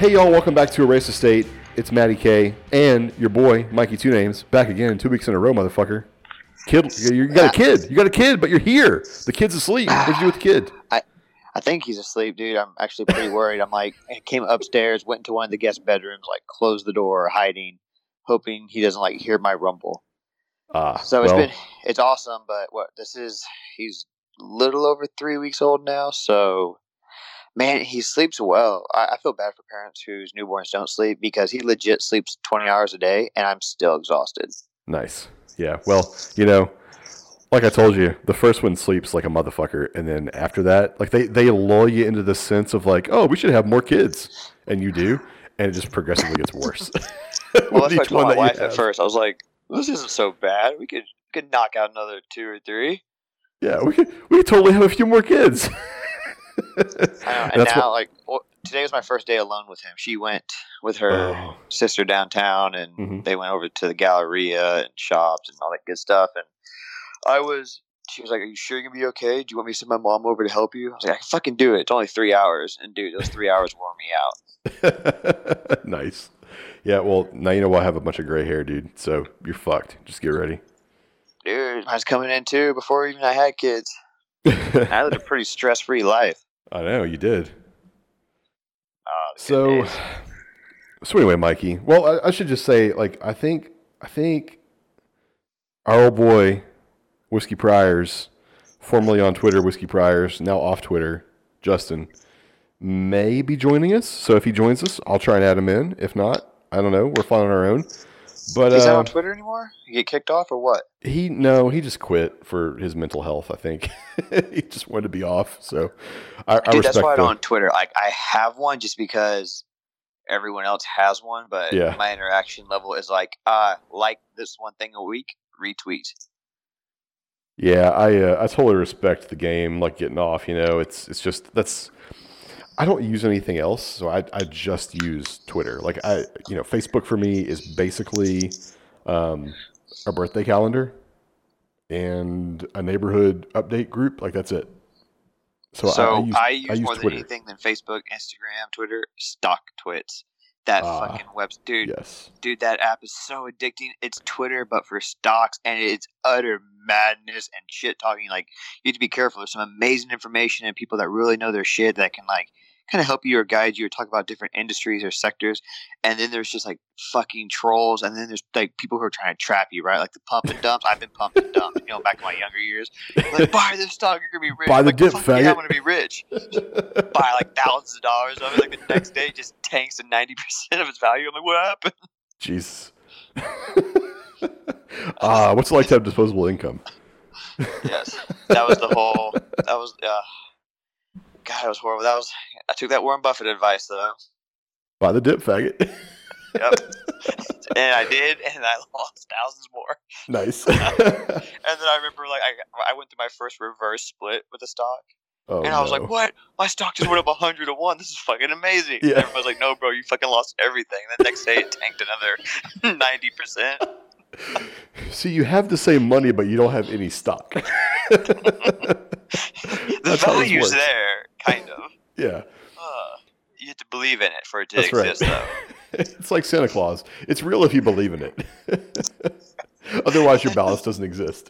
Hey y'all, welcome back to Erase Estate. It's Matty K and your boy Mikey Two Names back again 2 weeks in a row, motherfucker. Kid, you got a kid. You got a kid, but you're here. The kid's asleep. What'd you do with the kid? I think he's asleep, dude. I'm actually pretty worried. I came upstairs, went into one of the guest bedrooms, closed the door, hiding, hoping he doesn't hear my rumble. It's awesome, but he's a little over 3 weeks old now, so man, he sleeps well. I feel bad for parents whose newborns don't sleep because he legit sleeps 20 hours a day, and I'm still exhausted. Nice. Yeah, well, like I told you, the first one sleeps like a motherfucker, and then after that, they lull you into the sense of oh, we should have more kids, and you do, and it just progressively gets worse. Well, that's what I told my wife at first. I was like, "This isn't so bad. We could knock out another 2 or 3." Yeah, we could totally have a few more kids. I know. And now, today was my first day alone with him. She went with her sister downtown, and they went over to the Galleria and shops and all that good stuff, and she was like, "Are you sure you're going to be okay? Do you want me to send my mom over to help you?" I was like, "I can fucking do it. It's only 3 hours." And dude, those 3 hours wore me out. Nice. Yeah, well, now you know why I have a bunch of gray hair, dude. So you're fucked. Just get ready. Dude, I was coming in too before even I had kids. I lived a pretty stress-free life. I know, you did. So anyway, Mikey. Well, I should just say, I think our old boy, Whiskey Priors, formerly on Twitter, Whiskey Priors, now off Twitter, Justin, may be joining us. So if he joins us, I'll try and add him in. If not, I don't know. We're fine on our own. But he's not on Twitter anymore? You get kicked off or what? He just quit for his mental health, I think. He just wanted to be off. So I respect that's why I'm on Twitter. I have one just because everyone else has one, but my interaction level is like this one thing a week, retweet. Yeah, I totally respect the game, getting off, it's just I don't use anything else, so I just use Twitter. Facebook for me is basically a birthday calendar and a neighborhood update group. That's it. So I use more Twitter than anything than Facebook, Instagram, Twitter, stock twits. That fucking website, dude. Yes. Dude, that app is so addicting. It's Twitter, but for stocks, and it's utter madness and shit talking. You have to be careful. There's some amazing information and people that really know their shit that can kind of help you or guide you or talk about different industries or sectors. And then there's just fucking trolls, and then there's people who are trying to trap you, right? The pump and dumps. I've been pumped and dumped, back in my younger years. Buy this stock, you're gonna be rich. Buy the dip, faggot. Yeah, I'm gonna be rich. Buy thousands of dollars of it. The next day, it just tanks to 90% of its value. I'm like, what happened? Jeez. What's it like to have disposable income? Yes, that was God, it was horrible. I took that Warren Buffett advice though. Buy the dip, faggot. Yep. And I did, and I lost thousands more. Nice. And then I remember, I went through my first reverse split with a stock. Oh, and I was like, what? My stock just went up 100 to 1. This is fucking amazing. Yeah. And everybody's like, no, bro, you fucking lost everything. And the next day, it tanked another 90%. See, you have the same money, but you don't have any stock. The value's there, kind of. Yeah. You have to believe in it for it to exist, though. It's like Santa Claus. It's real if you believe in it. Otherwise, your balance doesn't exist.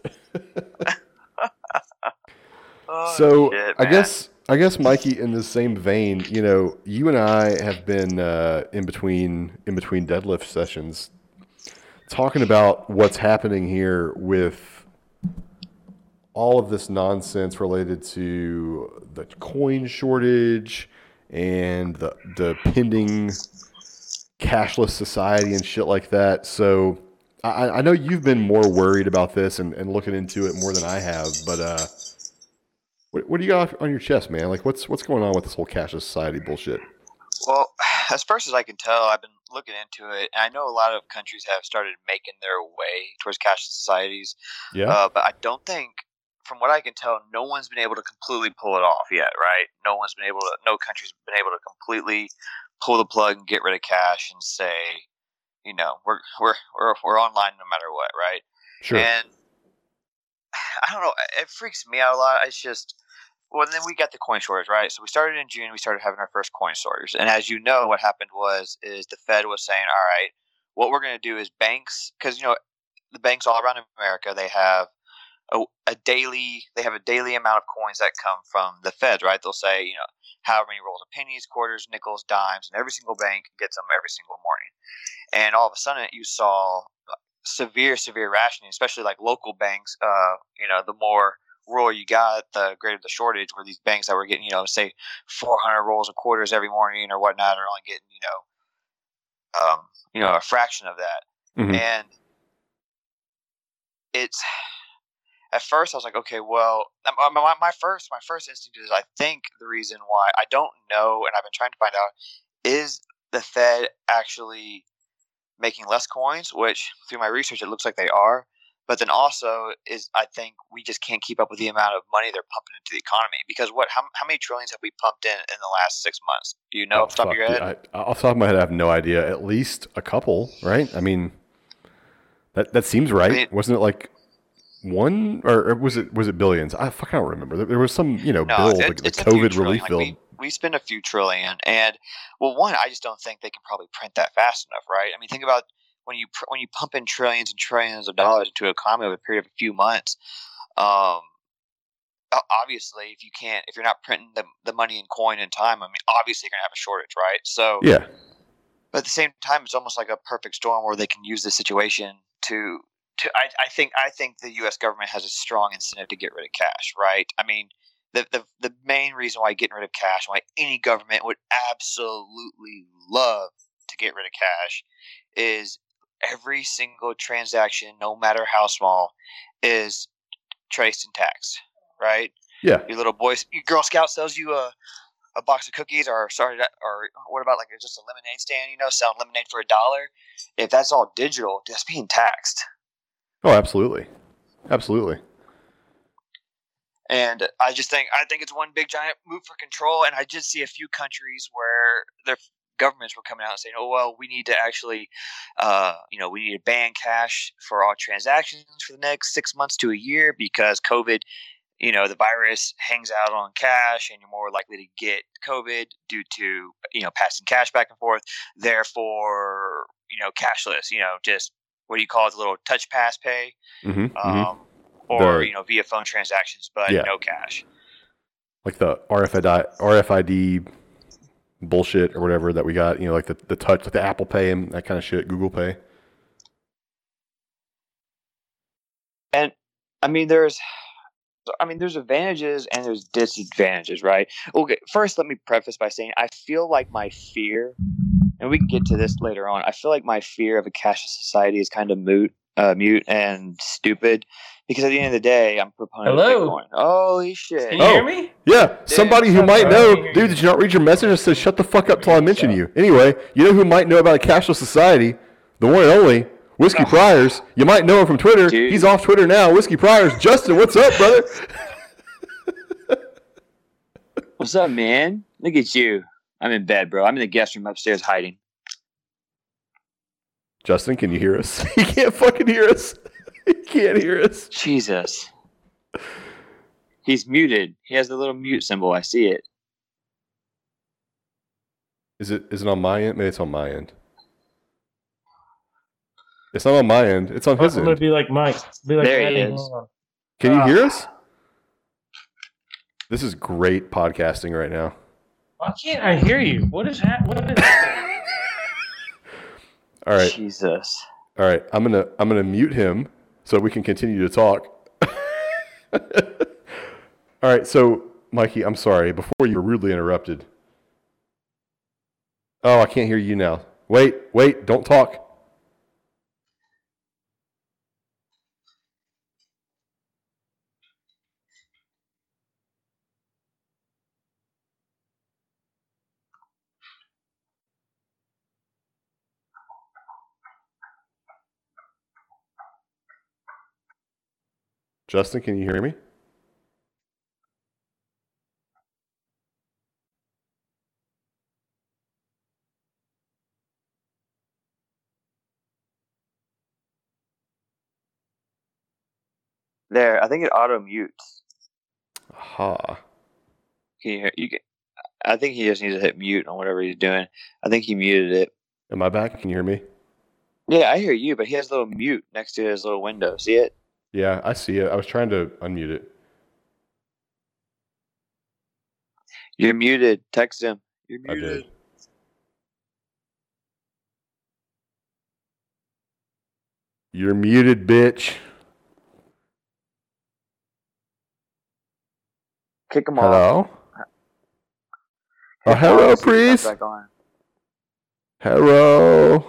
So shit, I guess, Mikey, in the same vein, you and I have been in between deadlift sessions talking about what's happening here with all of this nonsense related to the coin shortage and the pending cashless society and shit like that. So I know you've been more worried about this and looking into it more than I have, but what do you got on your chest, man? What's going on with this whole cashless society bullshit? Well, as far as I can tell, I've been looking into it, and I know a lot of countries have started making their way towards cashless societies. Yeah. But I don't think, from what I can tell, no one's been able to completely pull it off yet, right? No country's been able to completely pull the plug and get rid of cash and say, we're online no matter what, right? Sure. And I don't know, it freaks me out a lot. It's just well, then we got the coin sorters, right? So we started in June. We started having our first coin sorters, and as you know, what happened is the Fed was saying, "All right, what we're going to do is banks, because the banks all around America, they have a daily amount of coins that come from the Fed, right? They'll say, however many rolls of pennies, quarters, nickels, dimes, and every single bank gets them every single morning. And all of a sudden, you saw severe rationing, especially like local banks. The more rural you got, the greater the shortage. Where these banks that were getting, say 400 rolls of quarters every morning or whatnot, are only getting, a fraction of that. Mm-hmm. And it's at first I was like, okay, well, my first instinct is I think the reason why I don't know, and I've been trying to find out, is the Fed actually making less coins, which through my research it looks like they are. But then also is I think we just can't keep up with the amount of money they're pumping into the economy, because how many trillions have we pumped in the last 6 months? Do you know off the top of your head? Off the top of my head, I have no idea. At least a couple, right? I mean, that seems right. I mean, wasn't it like one, or was it billions? I don't remember. There was some bill, the COVID relief bill. We spend a few trillion, and well, one, I just don't think they can probably print that fast enough, right? I mean, think about when you pump in trillions and trillions of dollars into an economy over a period of a few months. Obviously, if you're not printing the money in coin in time, I mean, obviously you're gonna have a shortage, right? So yeah. But at the same time, it's almost like a perfect storm where they can use this situation to. I think the U.S. government has a strong incentive to get rid of cash, right? I mean, the main reason why getting rid of cash, why any government would absolutely love to get rid of cash, is every single transaction, no matter how small, is traced and taxed, right? Yeah. Your Girl Scout sells you a box of cookies, or what about like just a lemonade stand? Selling lemonade for $1. If that's all digital, that's being taxed. Oh, absolutely. Absolutely. And I think it's one big giant move for control. And I just see a few countries where their governments were coming out and saying, "Oh, well, we need to actually, we need to ban cash for all transactions for the next 6 months to a year, because COVID, the virus hangs out on cash, and you're more likely to get COVID due to, passing cash back and forth. Therefore, cashless, just what do you call it, the little touch pass pay, or via phone transactions, but no cash, like the RFID bullshit or whatever that we got, like the touch, like the Apple Pay and that kind of shit, Google Pay." And I mean, there's advantages and there's disadvantages, right? Okay, first let me preface by saying I feel like my fear, and we can get to this later on, I feel like my fear of a cashless society is kind of mute and stupid, because at the end of the day, I'm proponent of Bitcoin. Holy shit. Can you hear me? Yeah, dude, somebody who might know. Dude, did you not read your message? It says shut the fuck up till I mention you. Anyway, you know who might know about a cashless society? The one and only Whiskey Priors. You might know him from Twitter. Dude. He's off Twitter now. Whiskey Priors. Justin, what's up, brother? What's up, man? Look at you. I'm in bed, bro. I'm in the guest room upstairs hiding. Justin, can you hear us? He can't fucking hear us. He can't hear us. Jesus. He's muted. He has the little mute symbol. I see it. Is it on my end? Maybe it's on my end. It's not on my end. It's on his end. I'm going to be like Mike. There he is. Can you hear us? This is great podcasting right now. Why can't I hear you? What is happening? All right. Jesus. All right. I'm gonna mute him so we can continue to talk. All right. So, Mikey, I'm sorry. Before you were rudely interrupted. Oh, I can't hear you now. Wait. Don't talk. Justin, can you hear me? There, I think it auto mutes. Aha. Can you hear? I think he just needs to hit mute on whatever he's doing. I think he muted it. Am I back? Can you hear me? Yeah, I hear you, but he has a little mute next to his little window. See it? Yeah, I see it. I was trying to unmute it. You're muted. Text him. You're muted. I did. You're muted, bitch. Kick him off. Hello? Oh, hello, priest. Hello.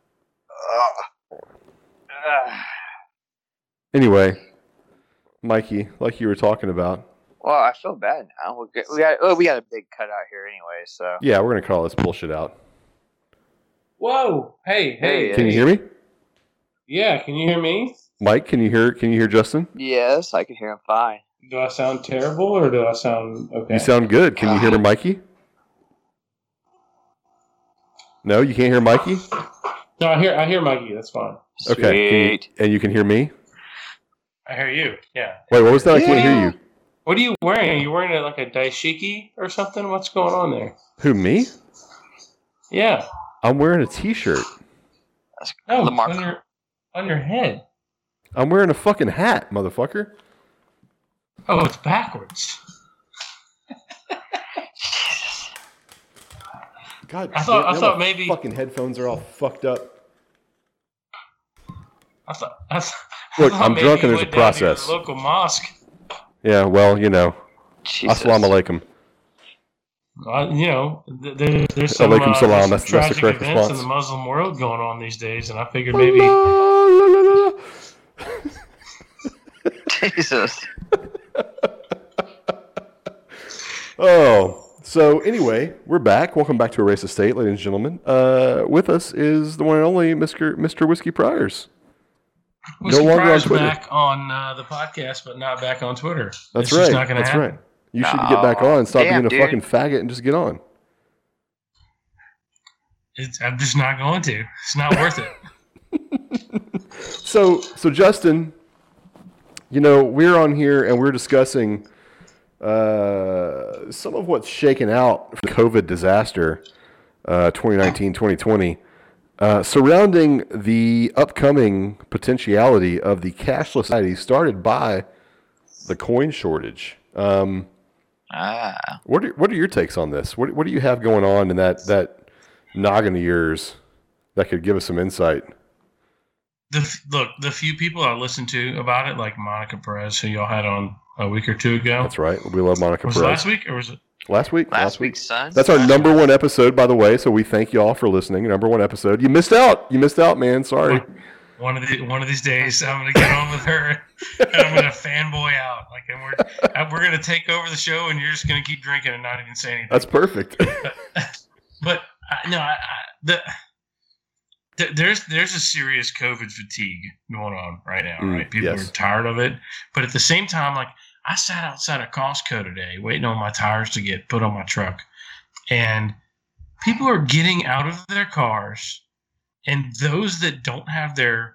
Anyway, Mikey, like you were talking about. Well, I feel bad now. We got a big cutout here anyway, so. Yeah, we're gonna call this bullshit out. Whoa! Hey! Can you hear me? Yeah, can you hear me? Mike, can you hear Justin? Yes, I can hear him fine. Do I sound terrible or do I sound okay? You sound good. Can you hear Mikey? No, you can't hear Mikey? No, I hear Mikey. That's fine. Okay. And you can hear me? I hear you. Yeah. Wait, what was that? I can't hear you. What are you wearing? Are you wearing like a dashiki or something? What's going on there? Who, me? Yeah. I'm wearing a t-shirt. No, on your head. I'm wearing a fucking hat, motherfucker. Oh, it's backwards. God, I thought maybe fucking headphones are all fucked up. Look, I'm drunk and there's a process. Local mosque. Yeah, well, you know. Jesus. Assalamu alaikum. You know, there's some, alaikum salam. That's tragic the correct events response. in the Muslim world going on these days, and I figured maybe. Jesus. Oh, so anyway, we're back. Welcome back to A Racist State, ladies and gentlemen. With us is the one and only Mr. Whiskey Priors. Whiskey Priors back on the podcast, but not back on Twitter. That's it's right. Just not That's happen. right. You should get back on. Stop being a fucking faggot and just get on. I'm just not going to. It's not worth it. So Justin, you know, we're on here and we're discussing some of what's shaken out for the COVID disaster, 2019-2020, surrounding the upcoming potentiality of the cashless society started by the coin shortage. What are your takes on this? What do you have going on in that noggin of yours that could give us some insight? The few people I listened to about it, like Monica Perez, who y'all had on a week or two ago. That's right. We love Monica Perez. Was it last week or was it? Last week. Last week's son. That's our number one episode, by the way. So we thank you all for listening. Number one episode. You missed out. Man. Sorry. One of these days, I'm gonna get on with her, and I'm gonna fanboy out. Like, and we're gonna take over the show, and you're just gonna keep drinking and not even say anything. That's perfect. But there's a serious COVID fatigue going on right now, right? People are tired of it, but at the same time, like, I sat outside of Costco today waiting on my tires to get put on my truck, and people are getting out of their cars, and those that don't have their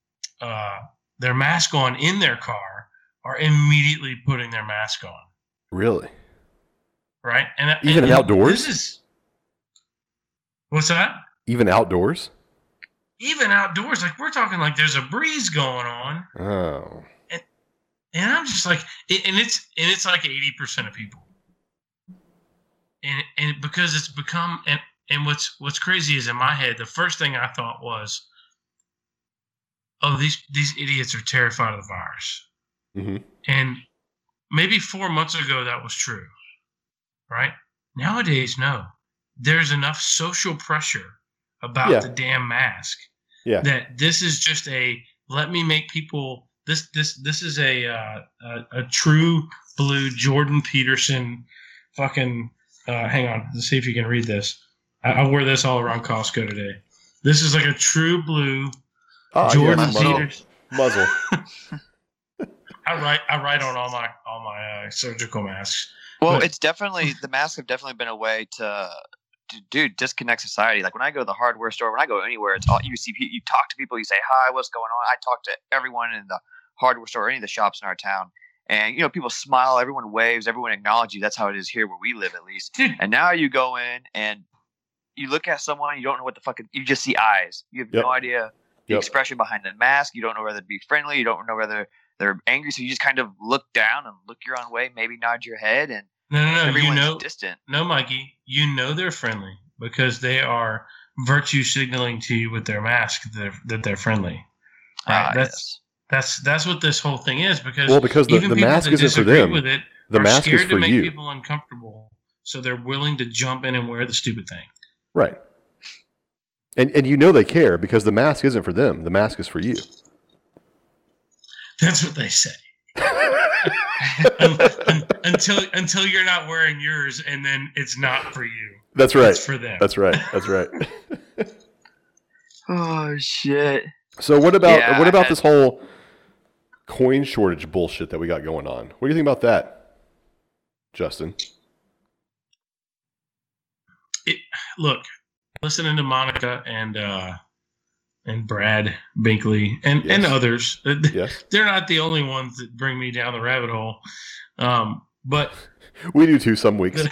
mask on in their car are immediately putting their mask on. Really? Right? Even outdoors? What's that? Even outdoors? Even outdoors. Like, we're talking like there's a breeze going on. Oh. And I'm just like, and it's like 80% of people. And because it's become, and what's crazy is in my head, the first thing I thought was, oh, these idiots are terrified of the virus. Mm-hmm. And maybe 4 months ago that was true, right? Nowadays, no. There's enough social pressure about the damn mask that this is just let me make people. This is a true blue Jordan Peterson fucking. Hang on, let's see if you can read this. I wore this all around Costco today. This is like a true blue Jordan Peterson muzzle. I write on all my surgical masks. Well, it's definitely the masks have definitely been a way to disconnect society. Like when I go to the hardware store, when I go anywhere, it's all you see. You talk to people, you say hi, what's going on. I talk to everyone in the hardware store, or any of the shops in our town, And, people smile, everyone waves, everyone acknowledges you. That's how it is here where we live, at least. And now you go in and you look at someone, you don't know what the fuck, you just see eyes. You have no idea the expression behind the mask. You don't know whether to be friendly. You don't know whether they're angry. So you just kind of look down and look your own way, maybe nod your head. And no, everyone's distant. No, Mikey, they're friendly because they are virtue signaling to you with their mask that they're friendly. Right? That's what this whole thing is, because the mask isn't for them. With it the mask is for to make you. People uncomfortable, so they're willing to jump in and wear the stupid thing. Right. And they care because the mask isn't for them. The mask is for you. That's what they say. until you're not wearing yours, and then it's not for you. That's right. It's for them. That's right. Oh shit. So what about this whole coin shortage bullshit that we got going on? What do you think about that, Justin? Look, listening to Monica and Brad Binkley and others, they're not the only ones that bring me down the rabbit hole. But we do too some weeks.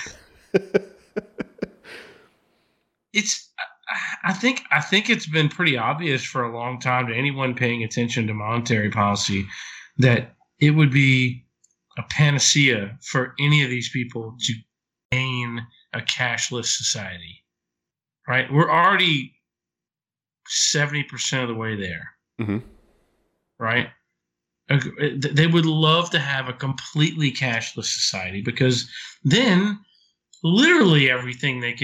I think it's been pretty obvious for a long time to anyone paying attention to monetary policy that it would be a panacea for any of these people to gain a cashless society. Right? We're already 70% of the way there. Mm-hmm. Right? They would love to have a completely cashless society, because then literally everything they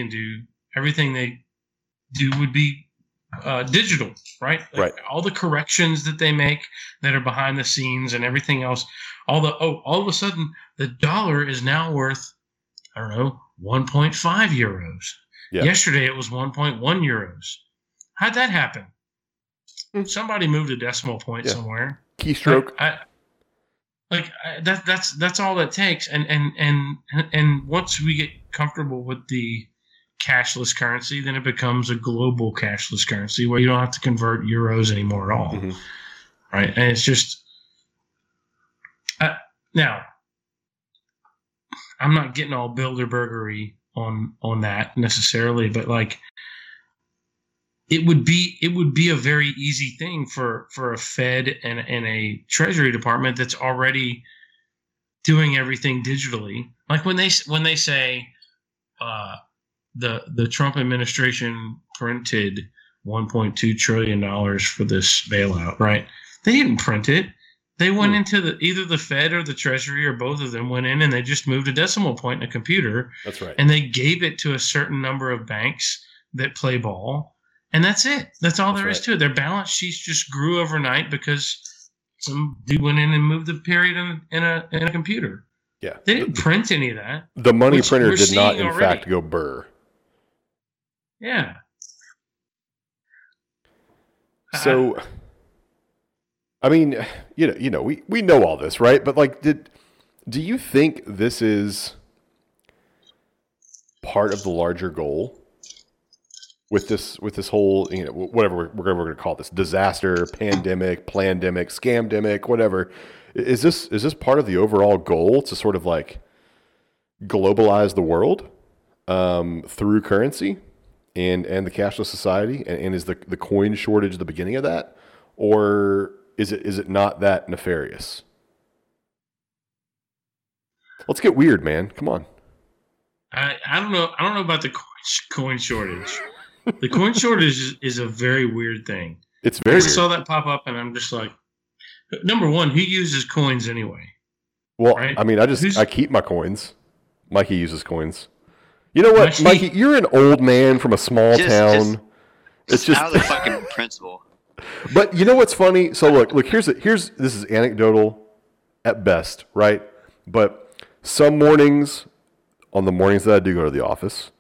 do would be digital, right? Right. All the corrections that they make that are behind the scenes and everything else. All of a sudden the dollar is now worth, 1.5 euros. Yeah. Yesterday it was 1.1 euros. How'd that happen? Somebody moved a decimal point somewhere. Keystroke. That's all that takes. And once we get comfortable with the cashless currency, then it becomes a global cashless currency where you don't have to convert euros anymore at all. Mm-hmm. Right? And it's just now I'm not getting all Bilderbergery on that necessarily, but like it would be a very easy thing for a Fed and a Treasury Department that's already doing everything digitally. Like when they say the Trump administration printed $1.2 trillion for this bailout, right? They didn't print it. They went into either the Fed or the Treasury or both of them went in and they just moved a decimal point in a computer. That's right. And they gave it to a certain number of banks that play ball. And that's it. That's all there is to it. Their balance sheets just grew overnight because some dude went in and moved the period in a computer. Yeah. They didn't print any of that. The money printer did not, in fact, go burr. Yeah. So, I mean, we know all this, right? But like, do you think this is part of the larger goal with this whole, whatever we're going to call this, disaster, pandemic, plandemic, scamdemic, whatever? Is this part of the overall goal to sort of like globalize the world through currency and the cashless society? And is the coin shortage the beginning of that? Or is it not that nefarious? Let's get weird, man. Come on. I don't know. I don't know about the coin shortage. The coin shortage is a very weird thing. It's very weird. I saw that pop up, and I'm just like, number one, who uses coins anyway? Well, right? I mean, I keep my coins. Mikey uses coins. You know what, Mikey? You're an old man from a small town. It's just out of the fucking principle. But you know what's funny? So look. Here's this is anecdotal at best, right? But some mornings, on the mornings that I do go to the office,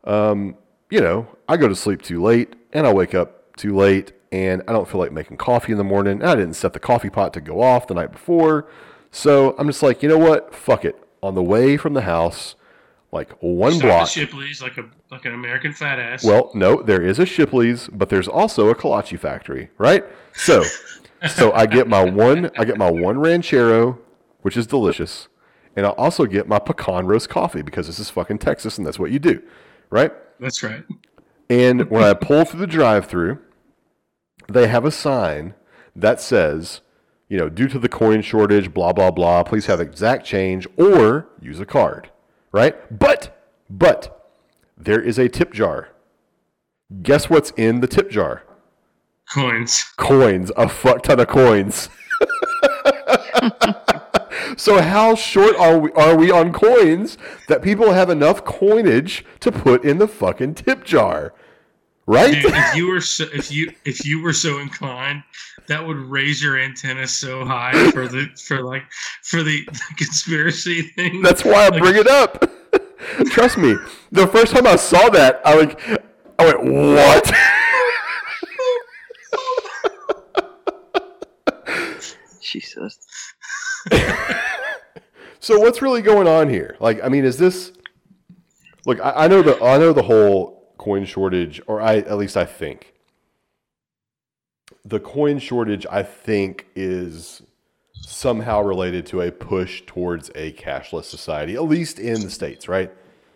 I go to sleep too late and I wake up too late and I don't feel like making coffee in the morning. I didn't set the coffee pot to go off the night before. So I'm just like, you know what? Fuck it. On the way from the house, like one block. Stop at Shipley's like an American fat ass. Well, no, there is a Shipley's, but there's also a kolache factory, right? So I get my one ranchero which is delicious. And I'll also get my pecan roast coffee because this is fucking Texas and that's what you do, right? That's right. And when I pull through the drive-thru, they have a sign that says, due to the coin shortage, blah, blah, blah, please have exact change or use a card, right? But there is a tip jar. Guess what's in the tip jar? Coins. A fuck ton of coins. So how short are we on coins that people have enough coinage to put in the fucking tip jar? Right? Dude, if you were so inclined, that would raise your antenna so high for the conspiracy thing. That's why I bring it up. Trust me, the first time I saw that, I went, what? Jesus. So what's really going on here? Is this? Look, I know the whole coin shortage, or at least I think the coin shortage, I think, is somehow related to a push towards a cashless society, at least in the States, right?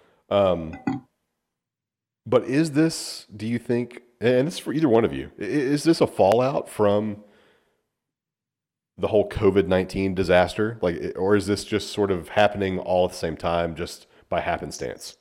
But is this? Do you think? And this is for either one of you. Is this a fallout from the whole COVID-19 disaster? Or is this just sort of happening all at the same time, just by happenstance?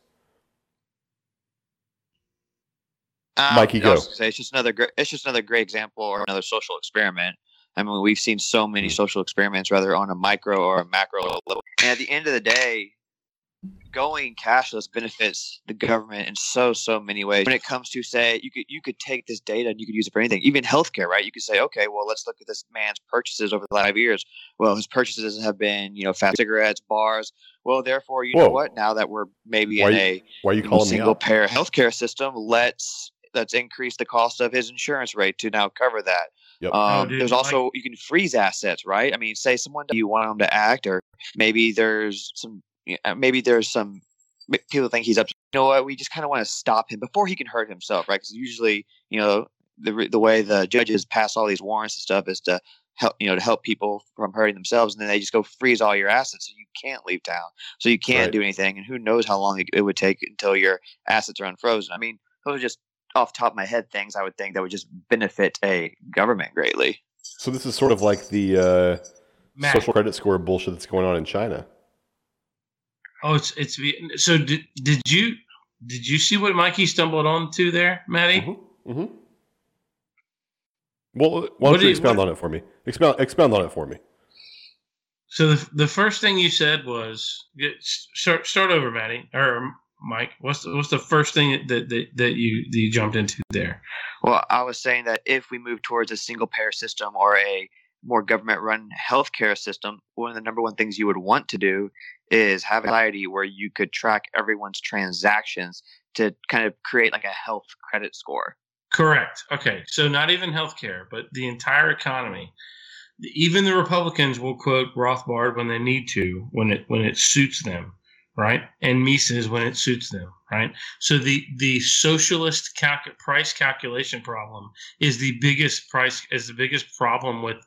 Mikey, go. Say it's just another great example or another social experiment. I mean, we've seen so many social experiments, whether on a micro or a macro level. And at the end of the day, going cashless benefits the government in so many ways. When it comes to, say, you could take this data and you could use it for anything, even healthcare, right? You could say, okay, well, let's look at this man's purchases over the last 5 years. Well, his purchases have been, fast cigarettes, bars. Well, therefore, you know what? Now that we're maybe in a single payer healthcare system, let's increase the cost of his insurance rate to now cover that. Yep. There's also, you can freeze assets, right? I mean, say someone, you want them to act, or maybe there's some people think he's up to, you know what, we just kind of want to stop him before he can hurt himself, right? Because usually, the way the judges pass all these warrants and stuff is to help people from hurting themselves, and then they just go freeze all your assets so you can't leave town, so you can't do anything, and who knows how long it would take until your assets are unfrozen. I mean, those are just off the top of my head things I would think that would just benefit a government greatly. So this is sort of like the social credit score bullshit that's going on in China. Oh, it's so. Did you see what Mikey stumbled onto there, Matty? Mm-hmm. Mm-hmm. Well, why don't you expound on it for me? Expound on it for me. So the first thing you said was start over, Matty or Mike. What's the first thing that you jumped into there? Well, I was saying that if we move towards a single payer system or a more government-run healthcare system, one of the number one things you would want to do is have a society where you could track everyone's transactions to kind of create like a health credit score. Correct. Okay. So not even healthcare, but the entire economy. Even the Republicans will quote Rothbard when they need to, when it suits them, right? And Mises when it suits them, right? So the socialist price calculation problem is the biggest problem with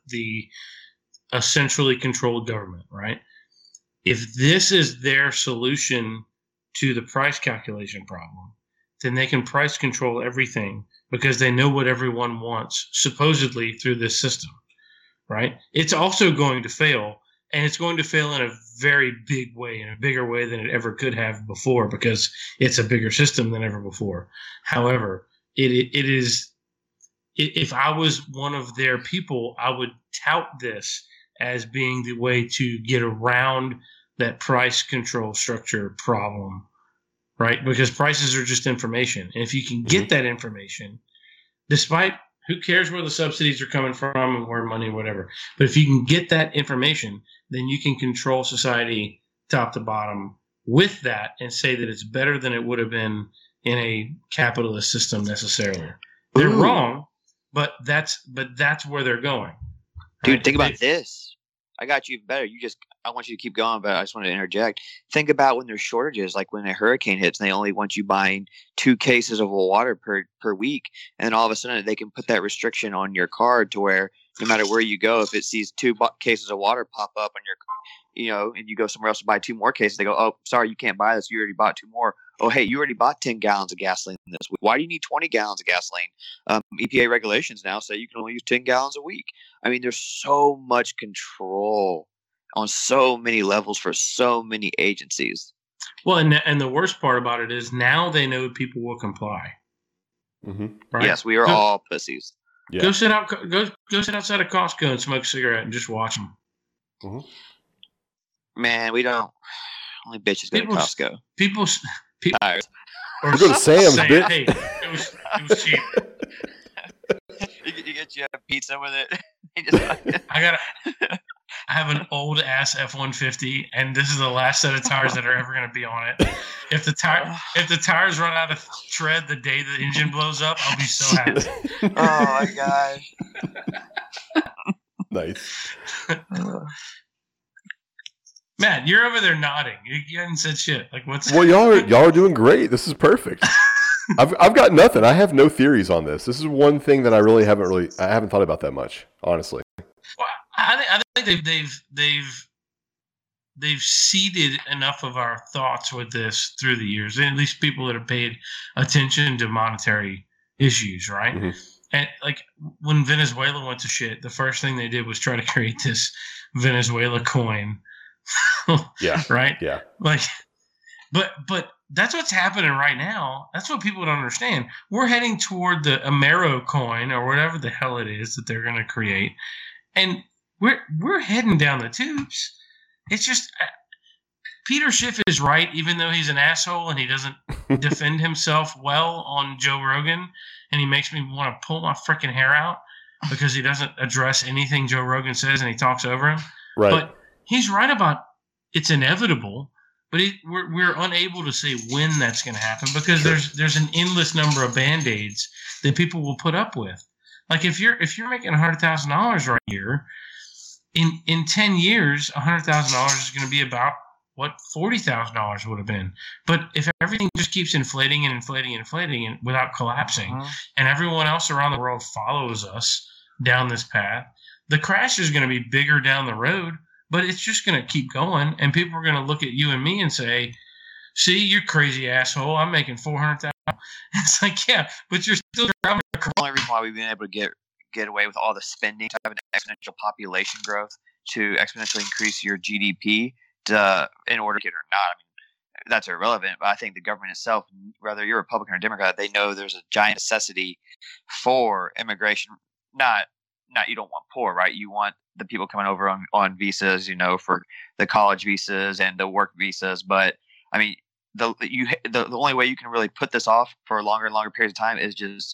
a centrally controlled government, right? If this is their solution to the price calculation problem, then they can price control everything because they know what everyone wants, supposedly through this system, right? It's also going to fail, and it's going to fail in a very big way, in a bigger way than it ever could have before, because it's a bigger system than ever before. However, it is. If I was one of their people, I would tout this as being the way to get around that price control structure problem, right? Because prices are just information. And if you can get that information, despite who cares where the subsidies are coming from and where money, whatever. But if you can get that information, then you can control society top to bottom with that and say that it's better than it would have been in a capitalist system necessarily. They're wrong, but that's where they're going. Right? Dude, think about this. I got you better. I want you to keep going, but I just want to interject. Think about when there's shortages, like when a hurricane hits and they only want you buying 2 cases of water per week. And then all of a sudden they can put that restriction on your card to where no matter where you go, if it sees 2 cases of water pop up on and you go somewhere else to buy 2 more cases, they go, oh, sorry, you can't buy this. You already bought 2 more. Oh, hey, you already bought 10 gallons of gasoline this week. Why do you need 20 gallons of gasoline? EPA regulations now say you can only use 10 gallons a week. I mean, there's so much control on so many levels for so many agencies. Well, and the worst part about it is now they know people will comply. Mm-hmm. Right? Yes, we are all pussies. Yeah. Go sit outside of Costco and smoke a cigarette and just watch them. Mm-hmm. Man, we don't. Only bitches go to Costco. People tired. Or go to Sam's, bitch. Hey, it was cheap. You get you a pizza with it. I have an old ass F-150, and this is the last set of tires that are ever going to be on it. If the tires run out of tread the day the engine blows up, I'll be so happy. Oh my gosh! Nice. Matt, you're over there nodding. You haven't said shit. Like what's? Well, y'all are doing great. This is perfect. I've got nothing. I have no theories on this. This is one thing that I haven't thought about that much, honestly. Well, I think they've seeded enough of our thoughts with this through the years, at least people that have paid attention to monetary issues, right? Mm-hmm. And like when Venezuela went to shit, the first thing they did was try to create this Venezuela coin. Yeah. Right? Yeah. Like, but that's what's happening right now. That's what people don't understand. We're heading toward the Amero coin or whatever the hell it is that they're going to create. And we're heading down the tubes. It's just Peter Schiff is right, even though he's an asshole and he doesn't defend himself well on Joe Rogan, and he makes me want to pull my freaking hair out because he doesn't address anything Joe Rogan says and he talks over him. Right. But he's right about it's inevitable, but we're unable to say when that's going to happen because there's an endless number of band-aids that people will put up with. Like if you're making $100,000 right here, in 10 years, $100,000 is going to be about what $40,000 would have been. But if everything just keeps inflating and inflating and inflating and without collapsing, and everyone else around the world follows us down this path, the crash is going to be bigger down the road. But it's just going to keep going, and people are going to look at you and me and say, "See, you crazy asshole! I'm making $400,000." It's like, yeah, but you're still driving. The only reason why we've been able to get away with all the spending to have an exponential population growth to exponentially increase your GDP in order to get it or not. I mean, that's irrelevant. But I think the government itself, whether you're Republican or Democrat, they know there's a giant necessity for immigration. Not you don't want poor, right? You want the people coming over on visas, for the college visas and the work visas. But I mean, the only way you can really put this off for longer and longer periods of time is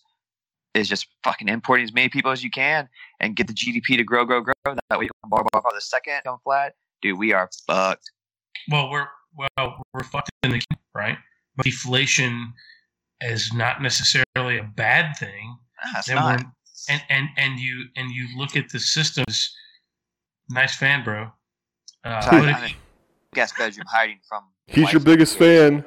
just fucking importing as many people as you can and get the GDP to grow. That way you can borrow the second come flat. Dude, we are fucked. Well, we're fucked in the right. But deflation is not necessarily a bad thing. It's not. And you look at the systems. Nice fan, bro. Guest bedroom hiding from. He's your biggest fan.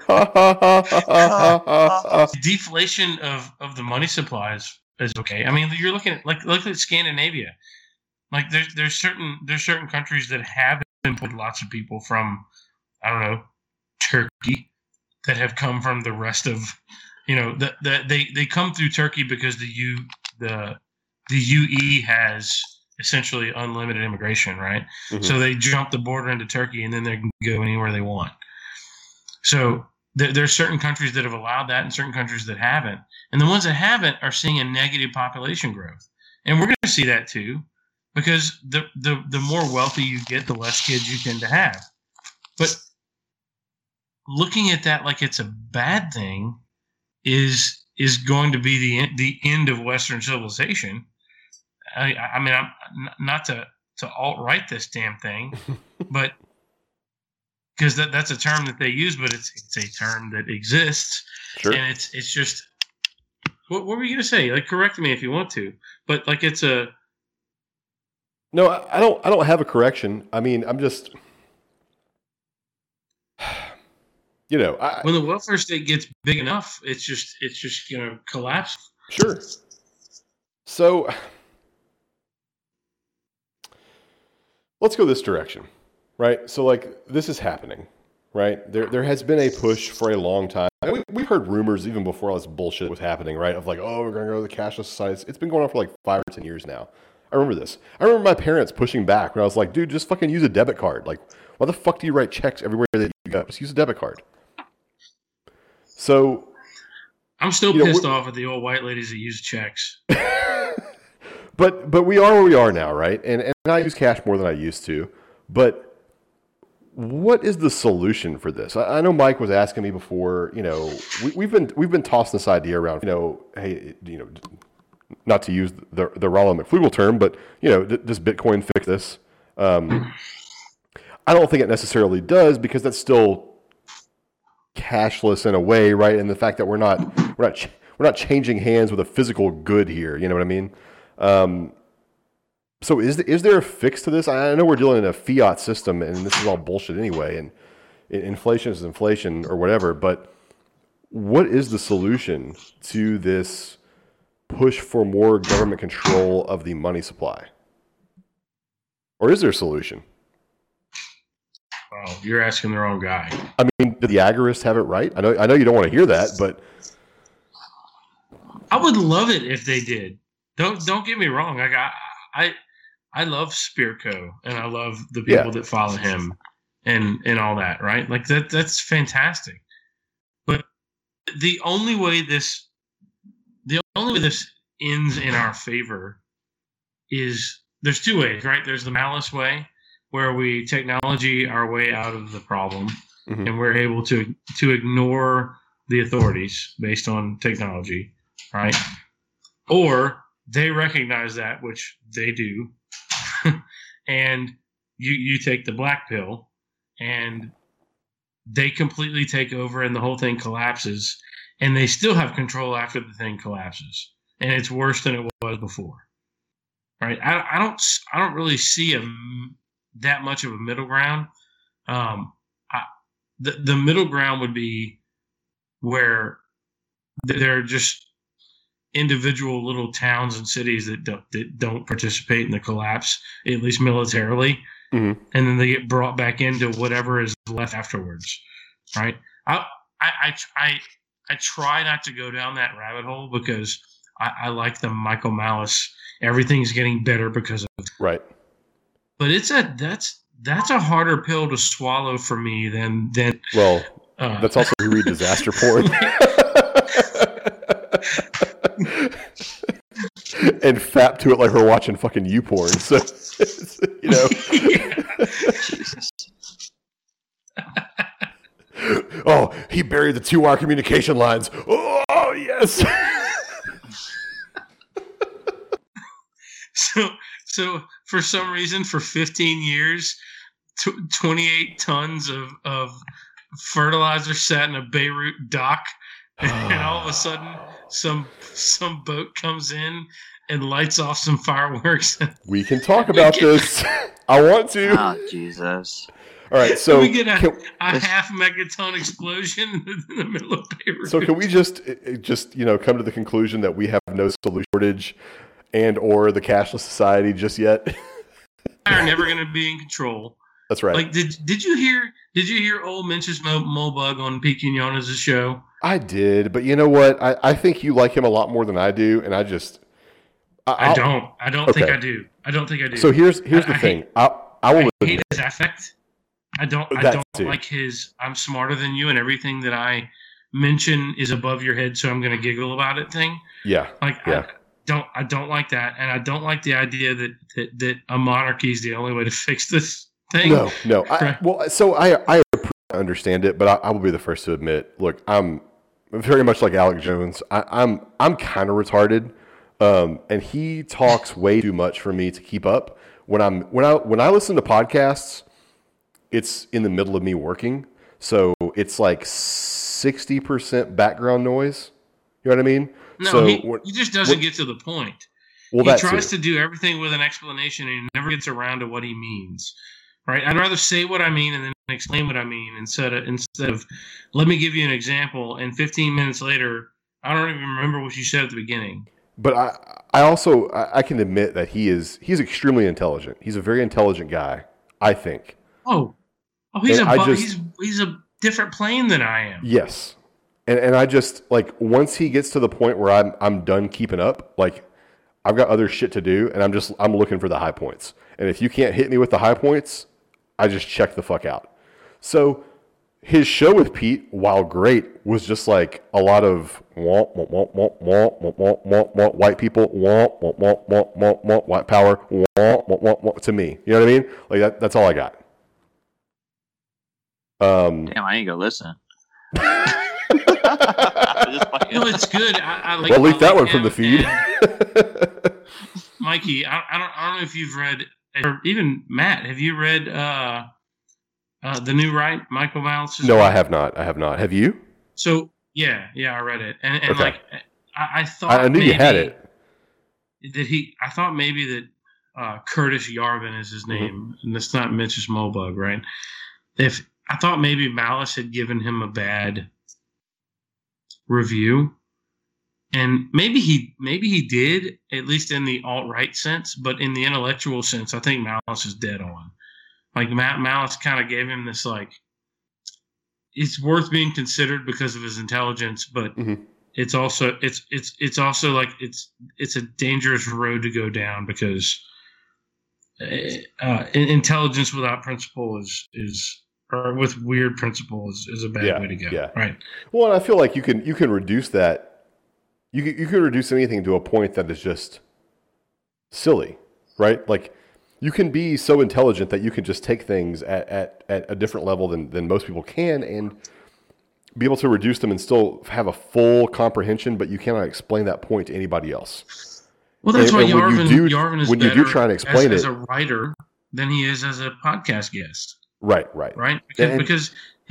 Deflation of the money supplies is okay. I mean, you're looking at look at Scandinavia. Like there's certain countries that have imported lots of people from, I don't know, Turkey, that have come from the rest of, they come through Turkey because the UE has essentially unlimited immigration, right? Mm-hmm. So they jump the border into Turkey and then they can go anywhere they want. So there's certain countries that have allowed that and certain countries that haven't. And the ones that haven't are seeing a negative population growth. And we're going to see that too, because the more wealthy you get, the less kids you tend to have. But looking at that like it's a bad thing is going to be the end of Western civilization. I mean, I'm not to alt-right this damn thing, but because that's a term that they use, but it's a term that exists, sure. And it's just what were you gonna say? Like, correct me if you want to, but like it's a no. I don't have a correction. I mean, I'm just when the welfare state gets big enough, it's just gonna collapse. Sure. So let's go this direction. right? So like this is happening, right? There has been a push for a long time. I mean, we heard rumors even before all this bullshit was happening, right? Of like, oh, we're going to go to the cashless society. It's been going on for like 5 or 10 years now. I remember this. I remember my parents pushing back when I was like, dude, just fucking use a debit card. Like, why the fuck do you write checks everywhere that you go? Just use a debit card. So, I'm still pissed off at the old white ladies that use checks. but we are where we are now, right? And I use cash more than I used to. But what is the solution for this? I know Mike was asking me before. We've been tossing this idea around. Hey, not to use the Rollo McFlugel term, but does Bitcoin fix this? I don't think it necessarily does, because that's still cashless in a way, right? And the fact that we're not changing hands with a physical good here. You know what I mean? So is there a fix to this? I know we're dealing in a fiat system, and this is all bullshit anyway, and inflation is inflation or whatever. But what is the solution to this push for more government control of the money supply? Or is there a solution? Oh, you're asking the wrong guy. I mean, did the agorists have it right? I know you don't want to hear that, but I would love it if they did. Don't get me wrong. I love Spirko, and I love the people that follow him and all that, right? Like that's fantastic. But the only way this ends in our favor is there's 2 ways, right? There's the malice way, where we technology our way out of the problem, mm-hmm. and we're able to ignore the authorities based on technology, right? Or they recognize that, which they do, and you take the black pill, and they completely take over, and the whole thing collapses, and they still have control after the thing collapses, and it's worse than it was before, right? I don't really see that much of a middle ground. The middle ground would be where there are just individual little towns and cities that don't participate in the collapse, at least militarily, mm-hmm. and then they get brought back into whatever is left afterwards, right? I try not to go down that rabbit hole, because I like the Michael Malice. Everything's getting better because of it. Right. But that's a harder pill to swallow for me than. Well, that's also we read disaster porn. And fap to it like we're watching fucking YouPorn. So, Oh, he buried the 2-wire communication lines. Oh, yes. So for some reason, for 15 years, 28 tons of fertilizer sat in a Beirut dock, and all of a sudden, some boat comes in and lights off some fireworks. We can talk about this. I want to. Oh, Jesus. All right, so we get a half megaton explosion in the middle of Beirut. So can we just come to the conclusion that we have no solution shortage and or the cashless society just yet? Are never going to be in control. That's right. Like, did you hear old Mencius Moldbug on Pete Quinones' show? I did, but you know what? I think you like him a lot more than I do, and I don't think I do. I don't think I do. So here's the thing. I hate his affect. I don't like his "I'm smarter than you" and everything that I mention is above your head, so I'm going to giggle about it thing. Yeah. I don't like that, and I don't like the idea that a monarchy is the only way to fix this thing. No. I understand it, but I will be the first to admit. Look, I'm very much like Alex Jones. I'm kind of retarded, and he talks way too much for me to keep up. When I listen to podcasts, it's in the middle of me working, so it's like 60% background noise. You know what I mean? No, so he just doesn't get to the point. Well, he tries to do everything with an explanation, and he never gets around to what he means. Right? I'd rather say what I mean and then explain what I mean instead of let me give you an example, and 15 minutes later, I don't even remember what you said at the beginning. But I also can admit that he's extremely intelligent. He's a very intelligent guy, I think. he's a different plane than I am. Yes. And I just, like, once he gets to the point where I'm done keeping up, like, I've got other shit to do, and I'm looking for the high points. And if you can't hit me with the high points, I just check the fuck out. So his show with Pete, while great, was just like a lot of white people, white power, to me. You know what I mean? Like that's all I got. Damn, I ain't gonna listen. It's good. I like. Well, leave that one from the feed. Mikey, I don't know if you've read, or even Matt, have you read the new Right, Michael Malice's? No, I have not. Have you? So yeah, I read it, and okay. Like I thought I knew you had it. I thought maybe that Curtis Yarvin is his name, and that's not Mitch's Mulbug, right? If I thought maybe Malice had given him a bad review, and maybe he did, at least in the alt-right sense, but in the intellectual sense, I think Malice is dead on. Like Malice kind of gave him this, like, it's worth being considered because of his intelligence, but it's also it's also like it's a dangerous road to go down because intelligence without principle is or with weird principle is a bad way to go. Yeah. Right. Well, and I feel like you can reduce that. You can reduce anything to a point that is just silly, right? Like you can be so intelligent that you can just take things at a different level than most people can and be able to reduce them and still have a full comprehension, but you cannot explain that point to anybody else. Well, that's why Yarvin is when better you do try and explain as a writer than he is as a podcast guest. Right. Because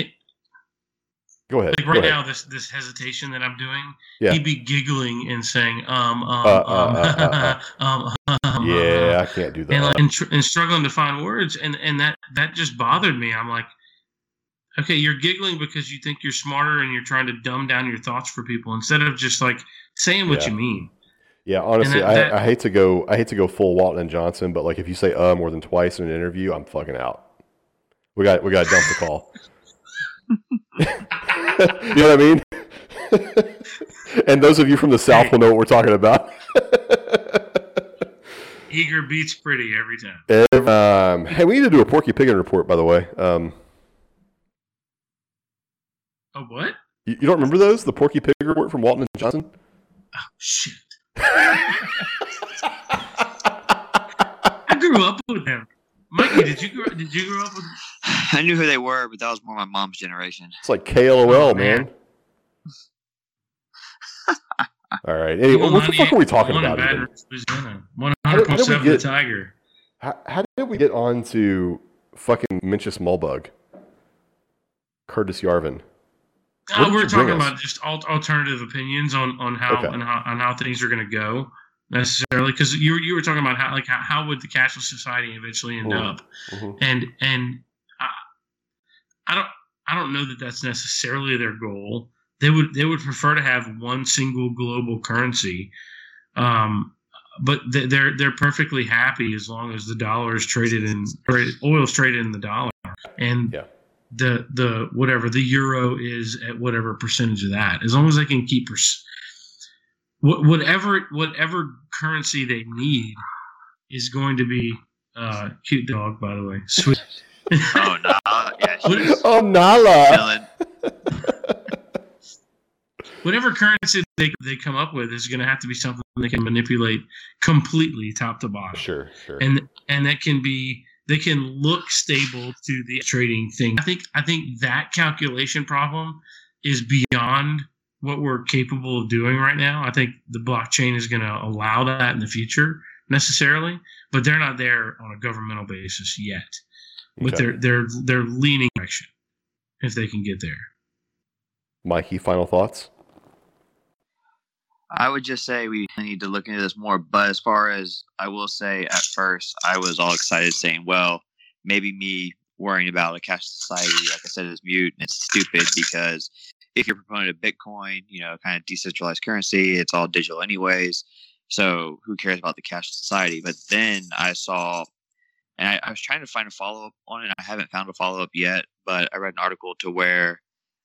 go ahead. Like now, this hesitation that I'm doing, he'd be giggling and saying, yeah, I can't do that. And struggling to find words, and that just bothered me. I'm like, okay, you're giggling because you think you're smarter and you're trying to dumb down your thoughts for people instead of just like saying what you mean. Yeah, honestly, I hate to go full Walton and Johnson, but like if you say more than twice in an interview, I'm fucking out. We got to dump the call. You know what I mean? And those of you from the South will know what we're talking about. Eager beats pretty every time. Hey, we need to do a Porky Piggen report, by the way. Oh, what? You don't remember those? The Porky Pig report from Walton and Johnson? Oh, shit. I grew up with them. Mikey, did you grow up with? I knew who they were, but that was more my mom's generation. It's like KLOL, man. All right. Anyway, what the fuck are we talking about? 100% the Tiger. How did we get on to fucking Mencius Mulbug? Curtis Yarvin. We're talking about just alternative opinions on how things are going to go. Necessarily, because you were talking about how would the cashless society eventually end up, and I don't know that that's necessarily their goal. They would prefer to have one single global currency, but they're perfectly happy as long as the dollar is traded in or oil is traded in the dollar, and the whatever the euro is at whatever percentage of that, as long as they can keep. Whatever currency they need is going to be cute dog, by the way. Sweet. Oh no! Yeah, oh Nala. Whatever currency they come up with is going to have to be something they can manipulate completely, top to bottom. Sure. And that can be. They can look stable to the trading thing. I think that calculation problem is beyond what we're capable of doing right now. I think the blockchain is going to allow that in the future necessarily, but they're not there on a governmental basis yet. But they're leaning direction if they can get there. Mikey, final thoughts? I would just say we need to look into this more. But as far as I will say, at first I was all excited, saying, "Well, maybe me worrying about a cash society, like I said, is mute and it's stupid because." If you're a proponent of Bitcoin, kind of decentralized currency, it's all digital anyways. So who cares about the cash society? But then I saw And I was trying to find a follow up on it. I haven't found a follow up yet, but I read an article to where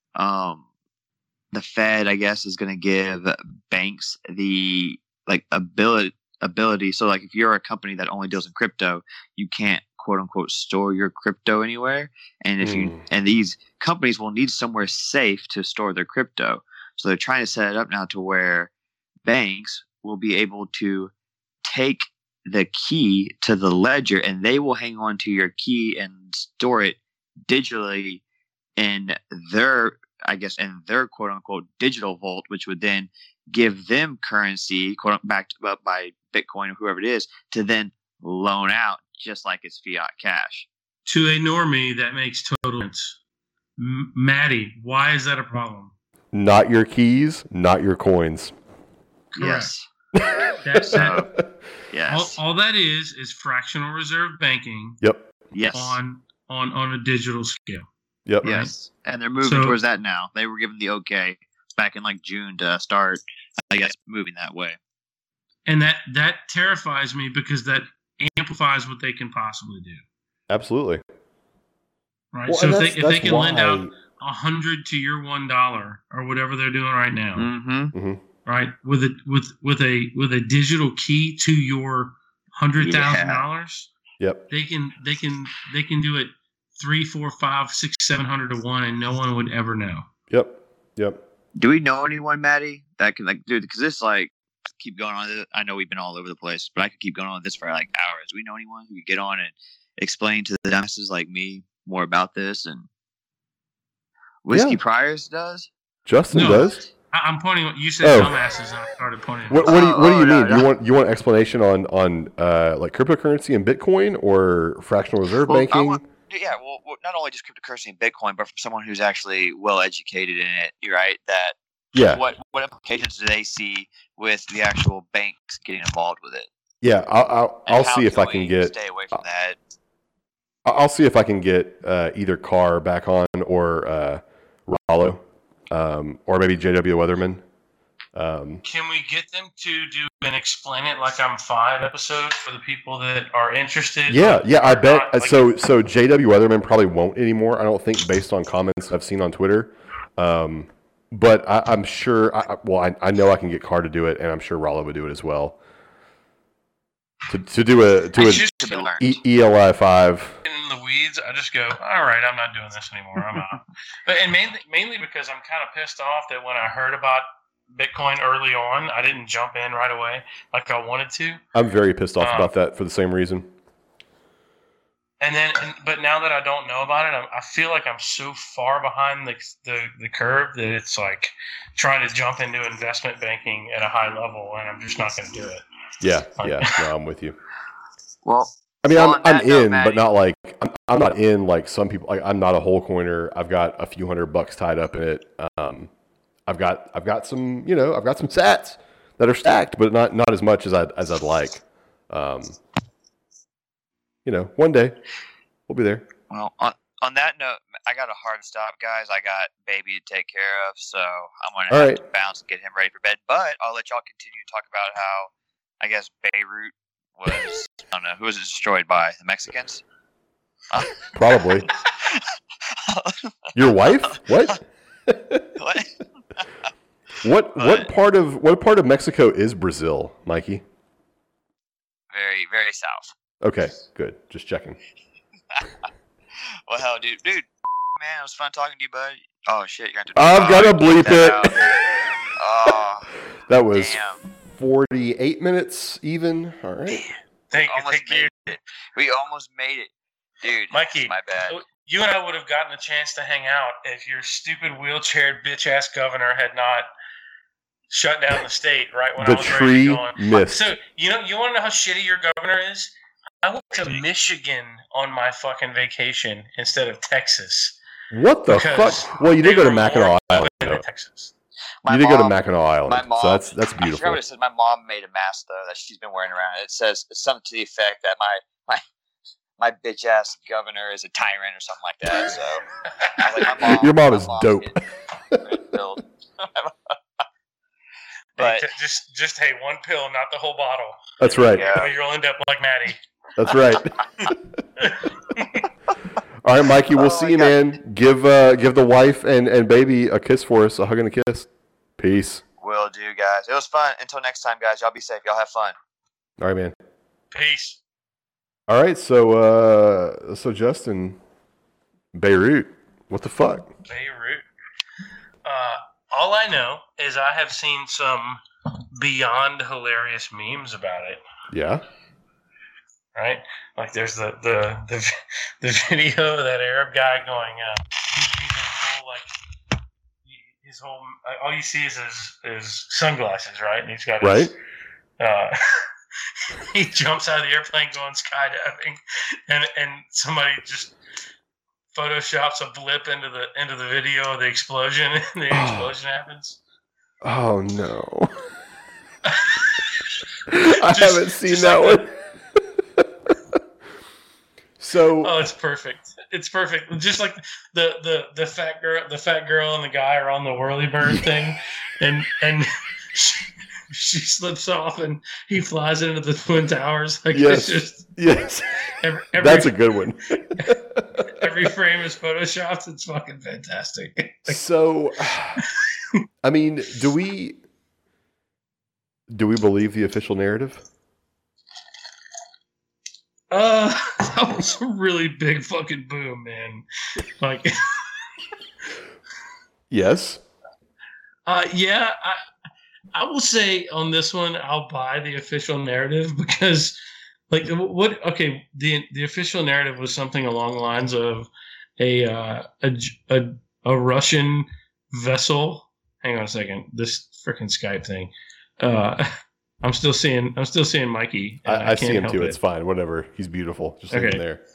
the Fed, I guess, is going to give banks the ability. So like if you're a company that only deals in crypto, you can't quote unquote store your crypto anywhere. And if and these companies will need somewhere safe to store their crypto. So they're trying to set it up now to where banks will be able to take the key to the ledger and they will hang on to your key and store it digitally in their quote unquote digital vault, which would then give them currency backed up by Bitcoin or whoever it is to then loan out just like it's fiat cash. To a normie, that makes total sense. Maddie, why is that a problem? Not your keys, not your coins. Correct. Yes. Yes. All that is fractional reserve banking. Yep. Yes. On a digital scale. Yep. Right? Yes. And they're moving towards that now. They were given the okay back in like June to start, I guess, moving that way. And that terrifies me because that amplifies what they can possibly do. Absolutely. Right. Well, so if they can lend out 100 to your $1 or whatever they're doing right now, right, with a digital key to your $100,000, yep, they can do it 3, 4, 5, 6, 700 to 1, and no one would ever know. Yep. Do we know anyone, Maddie, that can because this keep going on. I know we've been all over the place, but I could keep going on this for like hours. Do we know anyone who could get on and explain to the dumbasses like me more about this? And Whiskey Priors does. Justin does. I'm pointing. You said dumbasses, and I started pointing. What do you mean? No. You want explanation on like cryptocurrency and Bitcoin or fractional reserve banking? Well, not only just cryptocurrency and Bitcoin, but from someone who's actually well educated in it. You're right. What implications do they see with the actual banks getting involved with it? Yeah, I'll see if I can get stay away from that. I'll see if I can get either Carr back on or Rollo, or maybe JW Weatherman. Can we get them to do an Explain It Like I'm 5 episode for the people that are interested? Yeah, I bet. Not, so JW Weatherman probably won't anymore, I don't think, based on comments I've seen on Twitter. But I'm sure, I know I can get Carr to do it, and I'm sure Rollo would do it as well. To do an ELI 5. In the weeds, I just go, all right, I'm not doing this anymore. I'm out. And mainly because I'm kind of pissed off that when I heard about Bitcoin early on, I didn't jump in right away like I wanted to. I'm very pissed off about that for the same reason. But now that I don't know about it, I feel like I'm so far behind the curve that it's like trying to jump into investment banking at a high level, and I'm just not going to do it. Yeah, no, I'm with you. Well, I mean, I'm in, but not like I'm not in like some people. Like, I'm not a whole coiner. I've got a few $100 tied up in it. I've got some, I've got some sats that are stacked, but not as much as I'd like. One day we'll be there. Well, on that note, I got a hard stop, guys. I got baby to take care of, so I'm going to have to bounce and get him ready for bed. But I'll let y'all continue to talk about how, I guess, Beirut was, I don't know, who was it destroyed by? The Mexicans? Probably. Your wife? What? What? What part of Mexico is Brazil, Mikey? Very, very south. Okay, good. Just checking. Well, hell, dude, man, it was fun talking to you, bud. Oh shit, you're going to. I've got to bleep it. Oh, that was 48 minutes even. All right. Thank you. We almost made it, dude. Mikey, my bad. You and I would have gotten a chance to hang out if your stupid wheelchaired bitch-ass governor had not shut down the state right when I was ready to go on. Missed. So, you want to know how shitty your governor is? I went to Michigan on my fucking vacation instead of Texas. What the fuck? Well, you did go to Mackinac Island. Texas. You did go to Mackinac Island, so that's beautiful. I forgot what it says. My mom made a mask though that she's been wearing around. It says something to the effect that my bitch ass governor is a tyrant or something like that. So I was like, your mom is dope. But just one pill, not the whole bottle. That's right. Yeah. You'll end up like Maddie. That's right. All right, Mikey, we'll see you, man. Give the wife and baby a kiss for us, a hug and a kiss. Peace. Will do, guys. It was fun. Until next time, guys. Y'all be safe. Y'all have fun. All right, man. Peace. All right, so Justin, Beirut, what the fuck? Beirut. All I know is I have seen some beyond hilarious memes about it. Yeah. Right? Like there's the video of that Arab guy going, he's in full, like, his whole, all you see is his sunglasses, right? And he's got his, he jumps out of the airplane going skydiving, and somebody just photoshops a blip into the video of the explosion, and the explosion happens. Oh no. I haven't seen that one. So it's perfect. It's perfect. Just like the fat girl and the guy are on the whirlybird thing, and she slips off and he flies into the Twin Towers. Like, yes. That's a good one. Every frame is photoshopped. It's fucking fantastic. So, I mean, do we believe the official narrative? That was a really big fucking boom, man. Like, yes. Yeah, I will say on this one, I'll buy the official narrative because, like, the official narrative was something along the lines of a Russian vessel. Hang on a second. This freaking Skype thing. I'm still seeing Mikey. I see him too. It's fine. Whatever. He's beautiful. Just leave him there.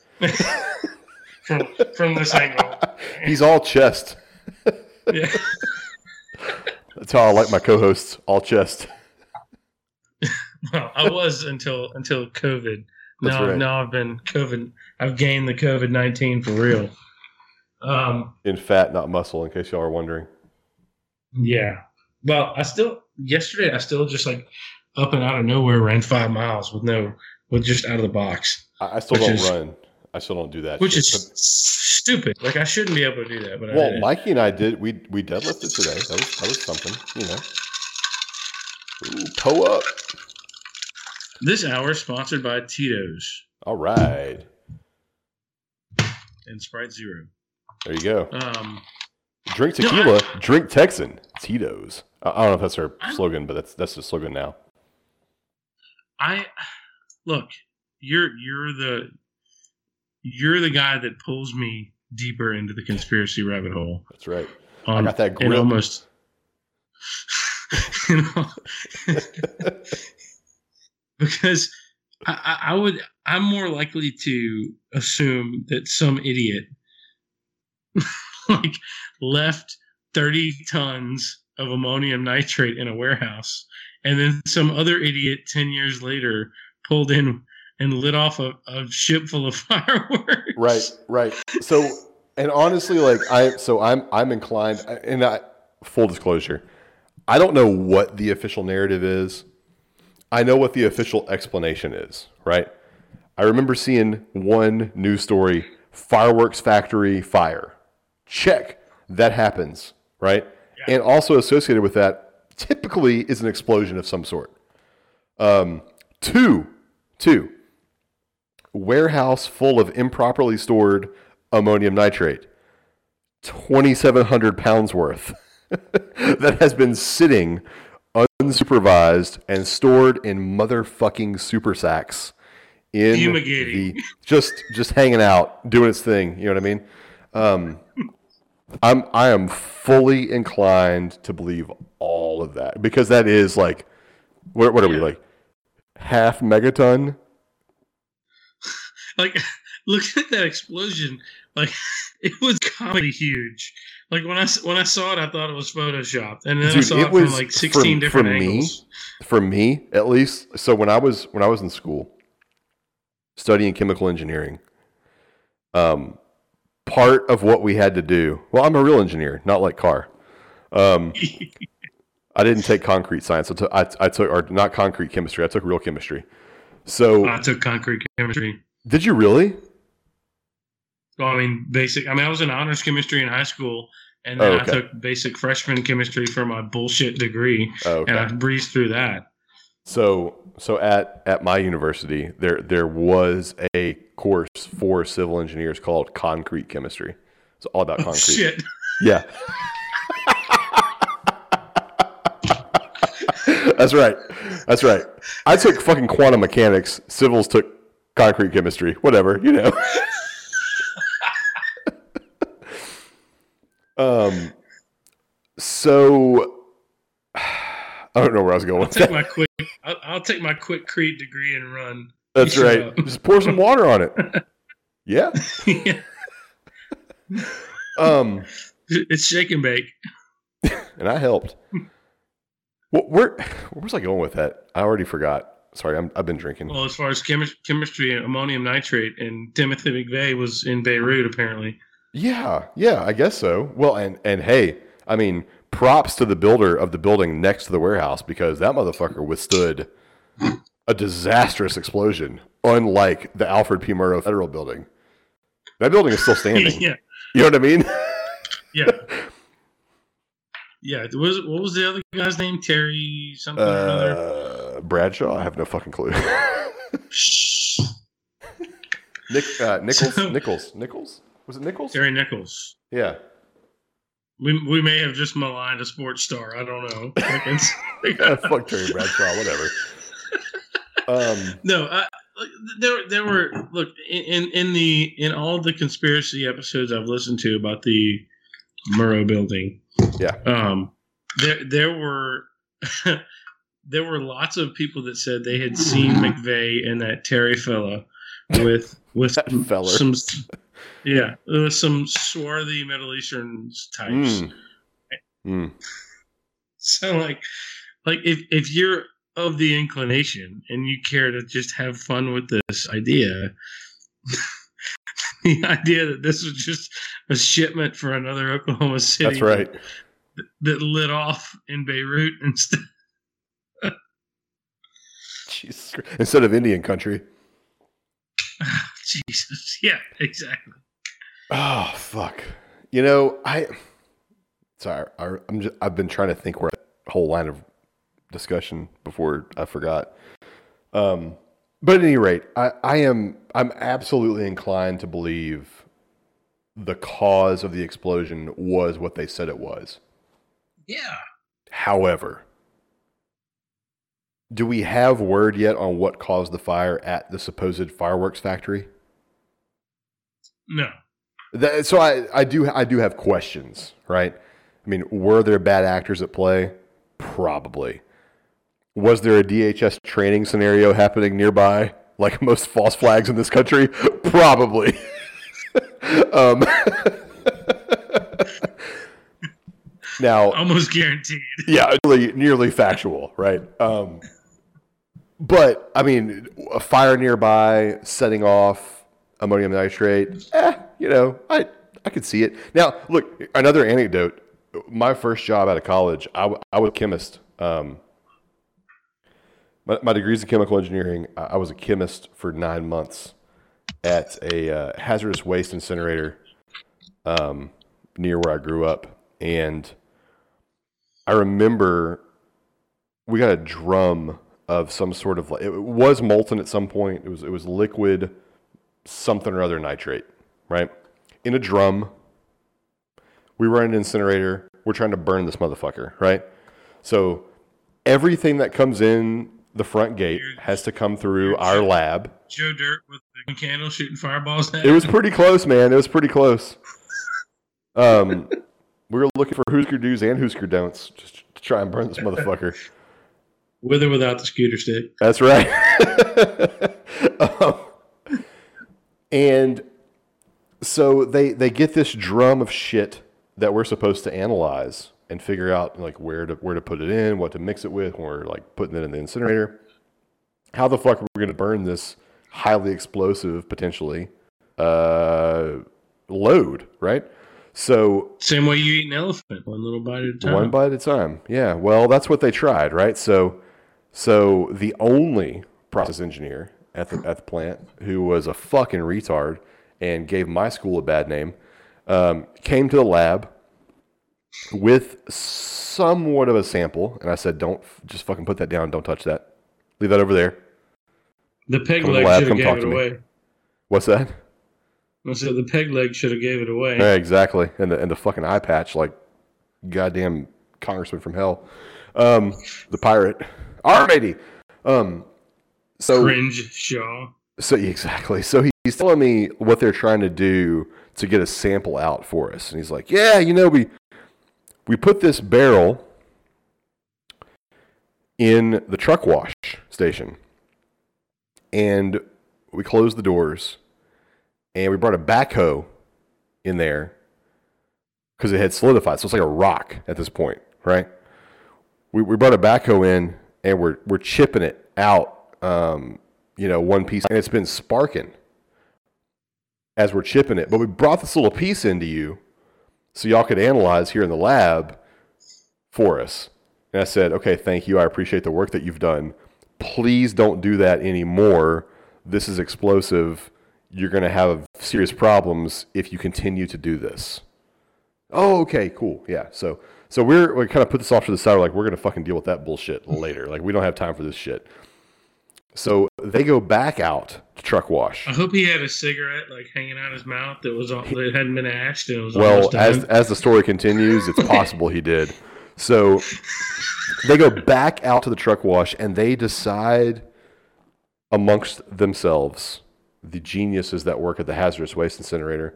from this angle. He's all chest. Yeah. That's how I like my co-hosts. All chest. Well, I was until COVID. Now I've been COVID. I've gained the COVID-19 for real. In fat, not muscle. In case y'all are wondering. Yeah. Well, yesterday I still just like up and out of nowhere ran 5 miles with just out of the box. I still don't run. I still don't do that. Which is stupid. Like, I shouldn't be able to do that. But well, Mikey and I did. We deadlifted today. That was something, you know. Ooh, toe up. This hour is sponsored by Tito's. All right. And Sprite Zero. There you go. Drink tequila, drink Texan. Tito's. I don't know if that's our slogan, but that's the slogan now. Look, you're the guy that pulls me deeper into the conspiracy rabbit hole. That's right. I got that grip. And almost, because I'm more likely to assume that some idiot like left 30 tons of ammonium nitrate in a warehouse, and then some other idiot 10 years later pulled in and lit off a ship full of fireworks. Right. So, and honestly, like I'm inclined, and full disclosure, I don't know what the official narrative is. I know what the official explanation is, right? I remember seeing one news story, fireworks factory fire. Check. That happens, right? Yeah. And also associated with that typically is an explosion of some sort. Two, warehouse full of improperly stored ammonium nitrate, 2,700 pounds worth that has been sitting unsupervised and stored in motherfucking super sacks in fumigating. Just hanging out, doing its thing. You know what I mean? I am fully inclined to believe all of that because that is like, what are we, like half megaton? Like, look at that explosion. Like, it was comically huge. Like, when I saw it, I thought it was photoshopped, and then I saw it from like 16 different angles. For me, at least. So when I was in school studying chemical engineering, part of what we had to do. Well, I'm a real engineer, not like Carr. I didn't take concrete science. I took, or not concrete chemistry. I took real chemistry. So I took concrete chemistry. Did you really? Well, I mean, basic. I mean, I was in honors chemistry in high school, and then I took basic freshman chemistry for my bullshit degree, and I breezed through that. So at my university, there was a course for civil engineers called concrete chemistry. It's all about concrete. Shit. Yeah. That's right. I took fucking quantum mechanics. Civils took concrete chemistry. Whatever, you know. So I don't know where I was going with that. I'll take my quickcrete degree and run. That's right. Just pour some water on it. Yeah. Yeah. It's shake and bake. And I helped. Well, where was I going with that? I already forgot. Sorry, I've been drinking. Well, as far as chemistry and ammonium nitrate, and Timothy McVeigh was in Beirut, apparently. Yeah, I guess so. Well, and hey, I mean, props to the builder of the building next to the warehouse, because that motherfucker withstood a disastrous explosion, unlike the Alfred P. Murrow Federal Building. That building is still standing. Yeah. You know what I mean? Yeah. Yeah. What was the other guy's name? Terry something or another? Bradshaw? I have no fucking clue. Nichols? Was it Nichols? Terry Nichols. Yeah. We may have just maligned a sports star. I don't know. Fuck Terry Bradshaw, whatever. No, there were in all the conspiracy episodes I've listened to about the Murrow building. Yeah. There were there were lots of people that said they had seen McVeigh and that Terry fella with some some swarthy Middle Eastern types. So like if you're of the inclination and you care to just have fun with this idea, the idea that this was just a shipment for another Oklahoma City. That's right. That lit off in Beirut instead. Jesus. Instead of Indian country. Jesus. Yeah, exactly. Oh, fuck. You know, I've been trying to think where that whole line of discussion before I forgot. But at any rate, I'm absolutely inclined to believe the cause of the explosion was what they said it was. Yeah. However, do we have word yet on what caused the fire at the supposed fireworks factory? No. So I do have questions, right? I mean, were there bad actors at play? Probably. Was there a DHS training scenario happening nearby, like most false flags in this country? Probably. Now, almost guaranteed. Yeah, nearly factual, right? But I mean, a fire nearby setting off ammonium nitrate. You know, I could see it. Now, look, another anecdote. My first job out of college, I was a chemist. My degree's in chemical engineering. I was a chemist for 9 months at a hazardous waste incinerator near where I grew up. And I remember we got a drum of some sort of, it was molten at some point. It was liquid something or other nitrate, right? In a drum. We run an incinerator. We're trying to burn this motherfucker, right? So everything that comes in the front gate has to come through our lab. Joe Dirt with the candle shooting fireballs at it was pretty close, man. It was pretty close. We were looking for Husker do's and Husker don'ts just to try and burn this motherfucker. With or without the scooter stick. That's right. And so they get this drum of shit that we're supposed to analyze and figure out like where to put it in, what to mix it with when we're like putting it in the incinerator. How the fuck are we going to burn this highly explosive, potentially, load, right? So same way you eat an elephant, one little bite at a time. One bite at a time. Yeah. Well, that's what they tried, right? So the only process engineer at the plant who was a fucking retard and gave my school a bad name, came to the lab with somewhat of a sample, and I said, "Don't just fucking put that down. Don't touch that. Leave that over there." The peg leg should have gave it away. What's that? I said the peg leg should have gave it away. Yeah, exactly. And the fucking eye patch, like goddamn congressman from hell. The pirate. Alrighty. So cringe Shaw. So exactly. So he's telling me what they're trying to do to get a sample out for us. And he's like, "Yeah, we put this barrel in the truck wash station. And we closed the doors. And we brought a backhoe in there because it had solidified. So it's like a rock at this point, right? We brought a backhoe in and we're chipping it out, one piece. And it's been sparking as we're chipping it. But we brought this little piece into you so y'all could analyze here in the lab for us." And I said, "Okay, thank you. I appreciate the work that you've done. Please don't do that anymore. This is explosive. You're going to have serious problems if you continue to do this." "Oh, okay, cool. Yeah." So we kind of put this off to the side. We're like, we're going to fucking deal with that bullshit later. Like, we don't have time for this shit. So they go back out to truck wash. I hope he had a cigarette like hanging out his mouth that hadn't been ashed. And it was well, as the story continues, it's possible he did. So they go back out to the truck wash and they decide amongst themselves, the geniuses that work at the hazardous waste incinerator,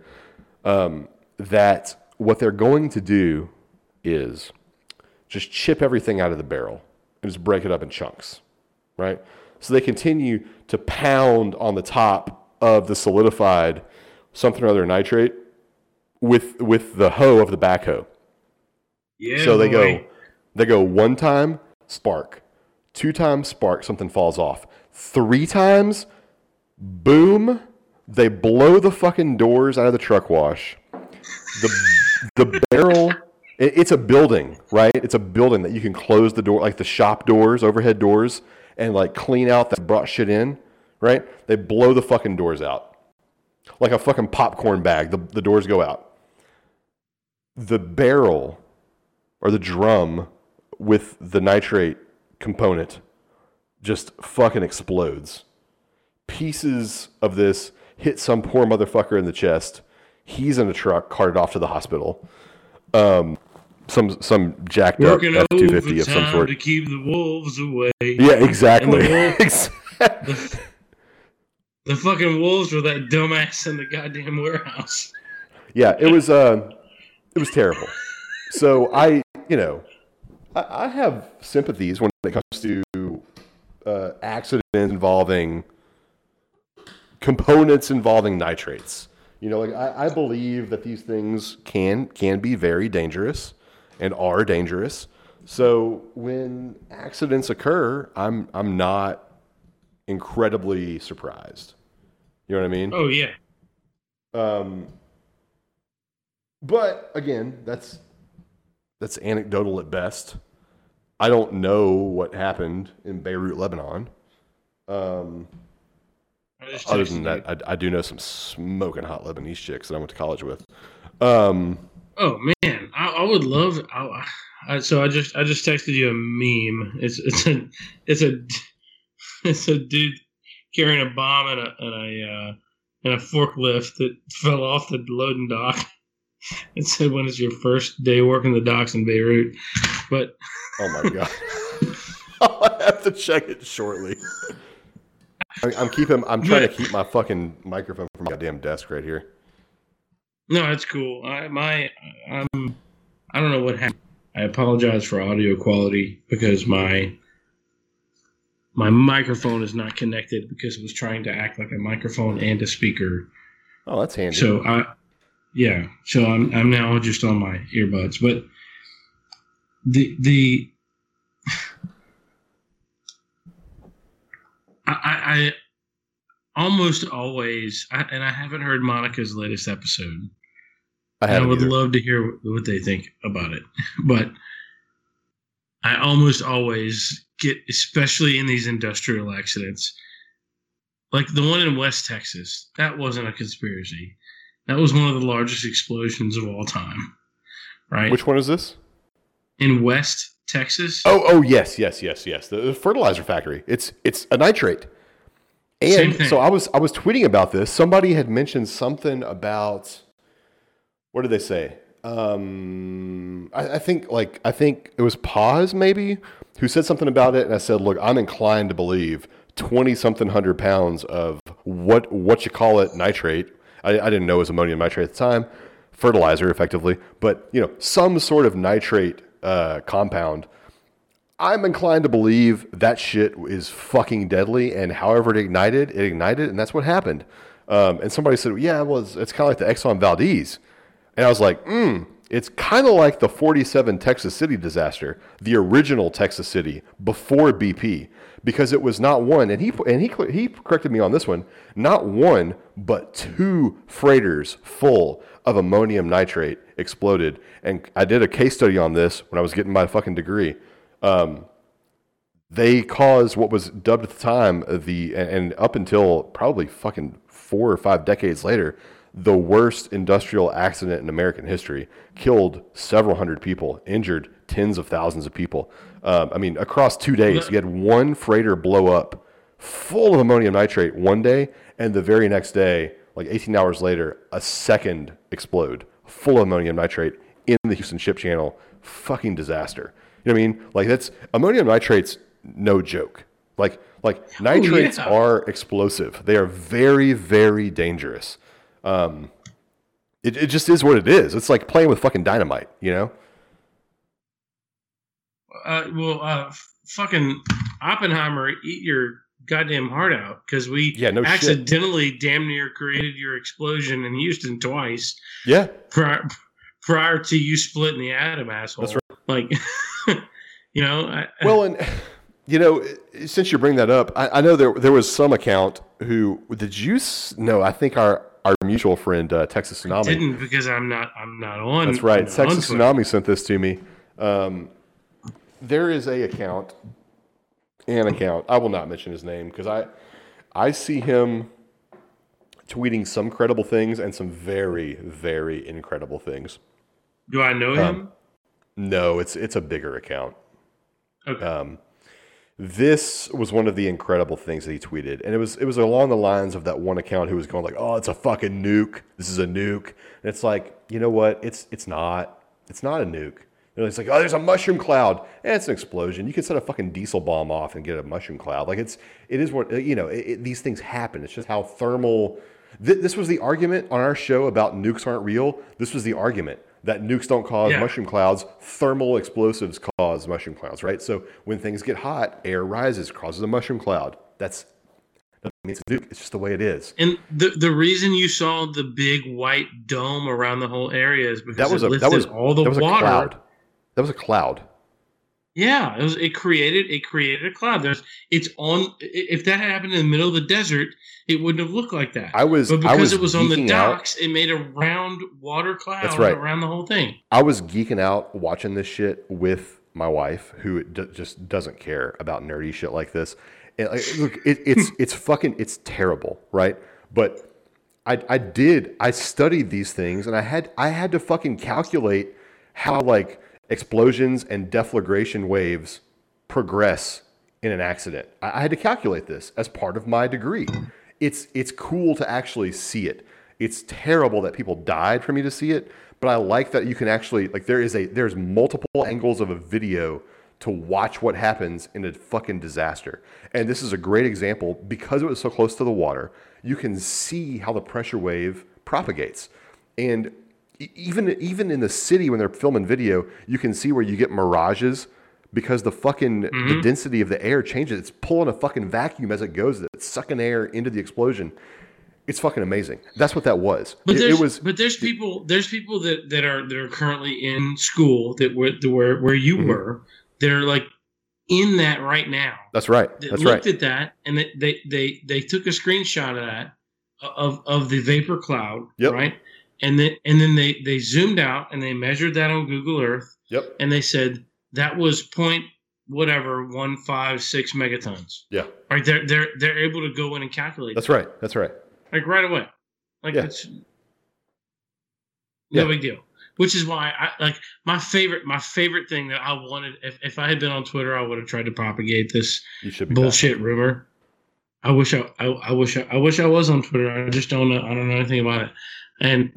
that what they're going to do is just chip everything out of the barrel and just break it up in chunks, right? So they continue to pound on the top of the solidified something or other nitrate with the hoe of the backhoe. Yeah. So they go 1 time, spark. 2 times, spark, something falls off. 3 times, boom, they blow the fucking doors out of the truck wash. The barrel, it's a building, right? It's a building that you can close the door, like the shop doors, overhead doors, and like clean out that brought shit in, right? They blow the fucking doors out. Like a fucking popcorn bag, the doors go out. The barrel, or the drum with the nitrate component, just fucking explodes. Pieces of this hit some poor motherfucker in the chest. He's in a truck, carted off to the hospital. Some jacked up F-250 of some sort to keep the wolves away. Yeah, exactly. The fucking wolves were that dumbass in the goddamn warehouse. Yeah, it was terrible. So I have sympathies when it comes to accidents involving components involving nitrates. I believe that these things can be very dangerous and are dangerous. So when accidents occur, I'm not incredibly surprised. You know what I mean? Oh yeah. But again, that's anecdotal at best. I don't know what happened in Beirut, Lebanon. Other than that, I do know some smoking hot Lebanese chicks that I went to college with. Oh man, I would love. So I just texted you a meme. It's a dude carrying a bomb and a forklift that fell off the loading dock. It said, "When is your first day working the docks in Beirut?" But oh my god, I'll have to check it shortly. I'm trying to keep my fucking microphone from my goddamn desk right here. No, it's cool. I don't know what happened. I apologize for audio quality because my microphone is not connected because it was trying to act like a microphone and a speaker. Oh, that's handy. So I'm now just on my earbuds, but the I almost always, and I haven't heard Monica's latest episode. I would love to hear what they think about it. But I almost always get, especially in these industrial accidents, like the one in West Texas. That wasn't a conspiracy. That was one of the largest explosions of all time. Right? Which one is this? In West Texas. Oh, yes. The fertilizer factory. It's a nitrate. And so I was tweeting about this. Somebody had mentioned something about, what did they say? I think it was Paz maybe who said something about it, and I said, look, I'm inclined to believe 20-something hundred pounds of what you call it nitrate. I didn't know it was ammonium nitrate at the time, fertilizer effectively, but some sort of nitrate compound. I'm inclined to believe that shit is fucking deadly, and however it ignited, and that's what happened. And somebody said, yeah, well, it's kind of like the Exxon Valdez. And I was like, it's kind of like the 47 Texas City disaster, the original Texas City before BP, because it was not one, and he corrected me on this one, not one, but 2 freighters full of ammonium nitrate exploded. And I did a case study on this when I was getting my fucking degree. They caused what was dubbed at the time and up until probably fucking 4 or 5 decades later, the worst industrial accident in American history. Killed several hundred people, injured tens of thousands of people. Across 2 days, you had one freighter blow up full of ammonium nitrate one day, and the very next day, like 18 hours later, a second explode full of ammonium nitrate in the Houston Ship Channel. Fucking disaster. You know what I mean? Like, that's ammonium nitrate's no joke. Like nitrates are explosive. They are very, very dangerous. It just is what it is. It's like playing with fucking dynamite, Fucking Oppenheimer, eat your goddamn heart out, because we accidentally damn near created your explosion in Houston twice. Yeah. Prior to you splitting the atom, asshole. That's right. Since you bring that up, I know there was some account who I think our mutual friend Texas Tsunami. I didn't, because I'm not on. That's right. Texas Tsunami sent this to me. There is an account. I will not mention his name, because I see him tweeting some credible things and some very, very incredible things. Do I know him? No, it's a bigger account. Okay. This was one of the incredible things that he tweeted, and it was along the lines of that one account who was going like, "Oh, it's a fucking nuke. This is a nuke." And it's like, you know what? It's not. It's not a nuke. It's like, oh, there's a mushroom cloud, and it's an explosion. You can set a fucking diesel bomb off and get a mushroom cloud. Like, it is what these things happen. It's just how thermal. This was the argument on our show about nukes aren't real. This was the argument that nukes don't cause mushroom clouds. Thermal explosives cause mushroom clouds, right? So when things get hot, air rises, causes a mushroom cloud. Doesn't mean it's a nuke. It's just the way it is. And the reason you saw the big white dome around the whole area is because all the water. That was a cloud. Yeah, it created a cloud. If that happened in the middle of the desert, it wouldn't have looked like that. But because it was on the docks, it made a round water cloud around the whole thing. I was geeking out watching this shit with my wife, who just doesn't care about nerdy shit like this. And look, it's terrible, right? But I studied these things, and I had to fucking calculate how explosions and deflagration waves progress in an accident. I had to calculate this as part of my degree. It's cool to actually see it. It's terrible that people died for me to see it, but I like that you can actually, there's multiple angles of a video to watch what happens in a fucking disaster. And this is a great example because it was so close to the water. You can see how the pressure wave propagates. And even in the city when they're filming video, you can see where you get mirages because the density of the air changes. It's pulling a fucking vacuum as it goes. It's sucking air into the explosion. It's fucking amazing. That's what that was. But there's people that are currently in school where you were. They're like in that right now. That's right. They looked at that and they took a screenshot of that of the vapor cloud. Yep. Right. And then they zoomed out and they measured that on Google Earth. Yep. And they said, that was 156 megatons. Yeah. Right. They're able to go in and calculate. That's right. That's right. Like right away. Like it's no big deal. Which is why I like my favorite thing that I wanted. If I had been on Twitter, I would have tried to propagate this bullshit rumor. I wish I was on Twitter. I just don't know. I don't know anything about it. And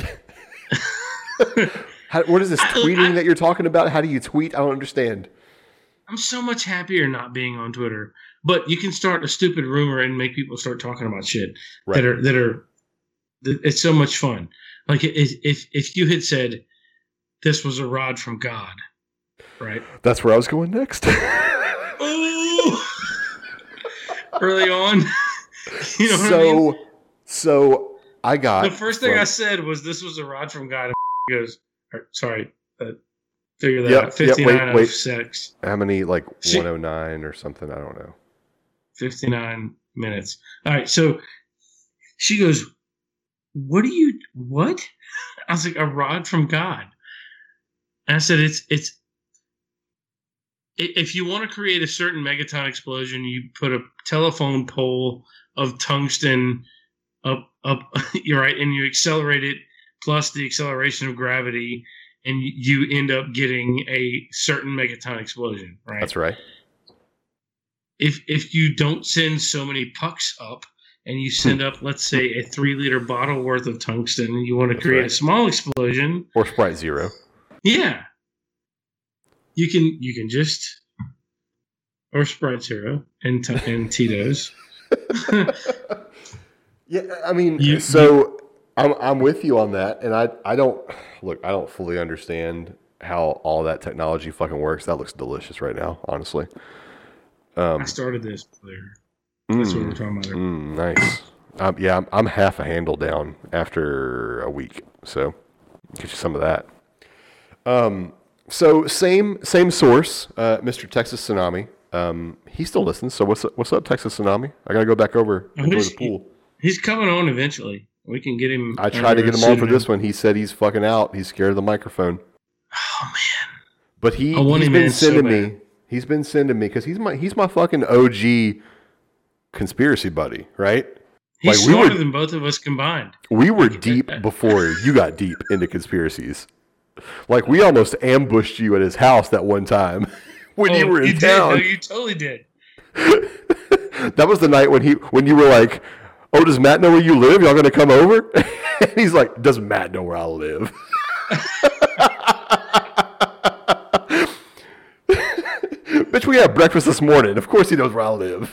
what is this tweeting that you're talking about? How do you tweet? I don't understand. I'm so much happier not being on Twitter. But you can start a stupid rumor and make people start talking about shit that are. It's so much fun. Like if you had said this was a rod from God, right? That's where I was going next. Ooh. Early on, you know what I mean? So I got the first thing I said was this was a rod from God. And he goes, sorry, figure that out. 59 of 6. How many? Like 109 or something? I don't know. 59 minutes. All right, so she goes, what? I was like, a rod from God. And I said, it's if you want to create a certain megaton explosion, you put a telephone pole of tungsten up, you're right, and you accelerate it plus the acceleration of gravity, and you end up getting a certain megaton explosion, right? That's right. If you don't send so many pucks up, and you send up, let's say, a 3-liter bottle worth of tungsten, and you want to create a small explosion, or Sprite Zero. Yeah. You can just, or Sprite Zero and Tito's. Yeah, I mean, I'm with you on that, and I don't fully understand how all that technology fucking works. That looks delicious right now, honestly. I started this earlier. That's what we're talking about. Nice. I'm half a handle down after a week, so get you some of that. So same source, Mr. Texas Tsunami. He still listens. So what's up, Texas Tsunami? I gotta go back over to the pool. He's coming on eventually. We can get him. I tried to get him on for this one. He said he's fucking out. He's scared of the microphone. Oh man! But he's been sending me. He's been sending me because he's my fucking OG conspiracy buddy, right? He's smarter than both of us combined. We were deep before you got deep into conspiracies. Like, we almost ambushed you at his house that one time when you were in town. No, you totally did. That was the night when you were like, oh, does Matt know where you live? Y'all going to come over? And he's like, does Matt know where I live? Bitch, we had breakfast this morning. Of course he knows where I live.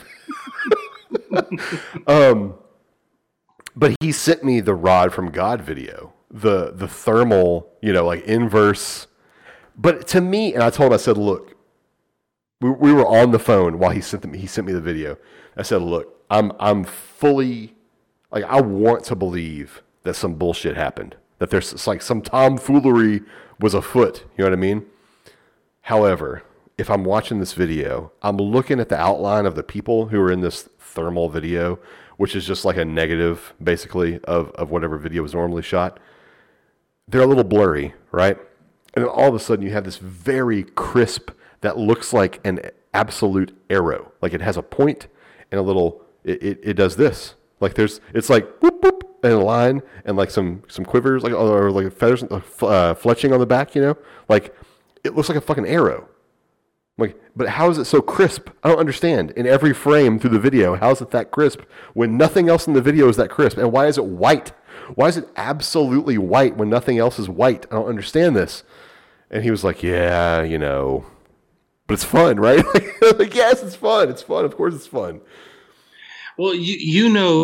But he sent me the Rod from God video. The thermal, like inverse. But to me, and I told him, I said, look, we were on the phone while he sent me the video. I said, look, I'm fully, like, I want to believe that some bullshit happened. That there's like some tomfoolery was afoot. You know what I mean? However, if I'm watching this video, I'm looking at the outline of the people who are in this thermal video, which is just like a negative, basically, of whatever video was normally shot. They're a little blurry, right? And then all of a sudden you have this very crisp that looks like an absolute arrow. Like it has a point and a little, it does this. Like it's like whoop, whoop, and a line and like some quivers, like or like feathers, fletching on the back, Like it looks like a fucking arrow. Like, but how is it so crisp? I don't understand. In every frame through the video, how is it that crisp when nothing else in the video is that crisp? And why is it white? Why is it absolutely white when nothing else is white? I don't understand this. And he was like, yeah, but it's fun, right? Like, yes, it's fun. It's fun. Of course it's fun. Well, if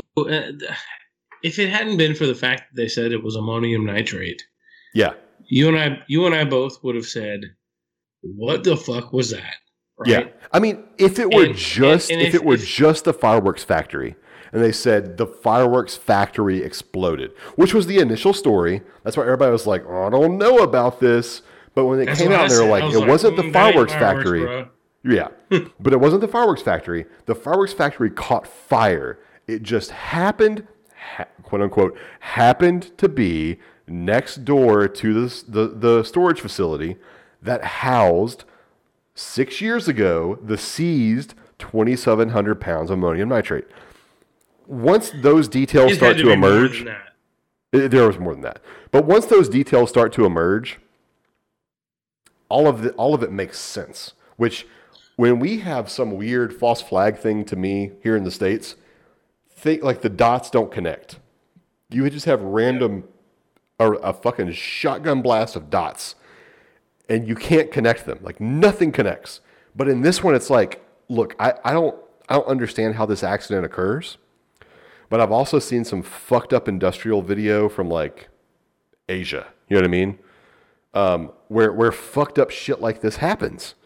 it hadn't been for the fact that they said it was ammonium nitrate. Yeah. You and I both would have said, what the fuck was that? Right? Yeah. I mean, if it were just the fireworks factory, and they said the fireworks factory exploded, which was the initial story. That's why everybody was like, oh, I don't know about this. But when it came out, they were like, it wasn't the fireworks factory. Bro. Yeah. But it wasn't the fireworks factory. The fireworks factory caught fire. It just happened, quote unquote, happened to be next door to the storage facility that housed 6 years ago, the seized 2,700 pounds of ammonium nitrate. Once those details start to emerge, there was more than that. But once those details start to emerge, all of it makes sense. Which, when we have some weird false flag thing to me here in the States, think like the dots don't connect. You would just have random, or a fucking shotgun blast of dots, and you can't connect them. Like nothing connects. But in this one, it's like, look, I don't understand how this accident occurs, but I've also seen some fucked up industrial video from like Asia. You know what I mean? Where fucked up shit like this happens.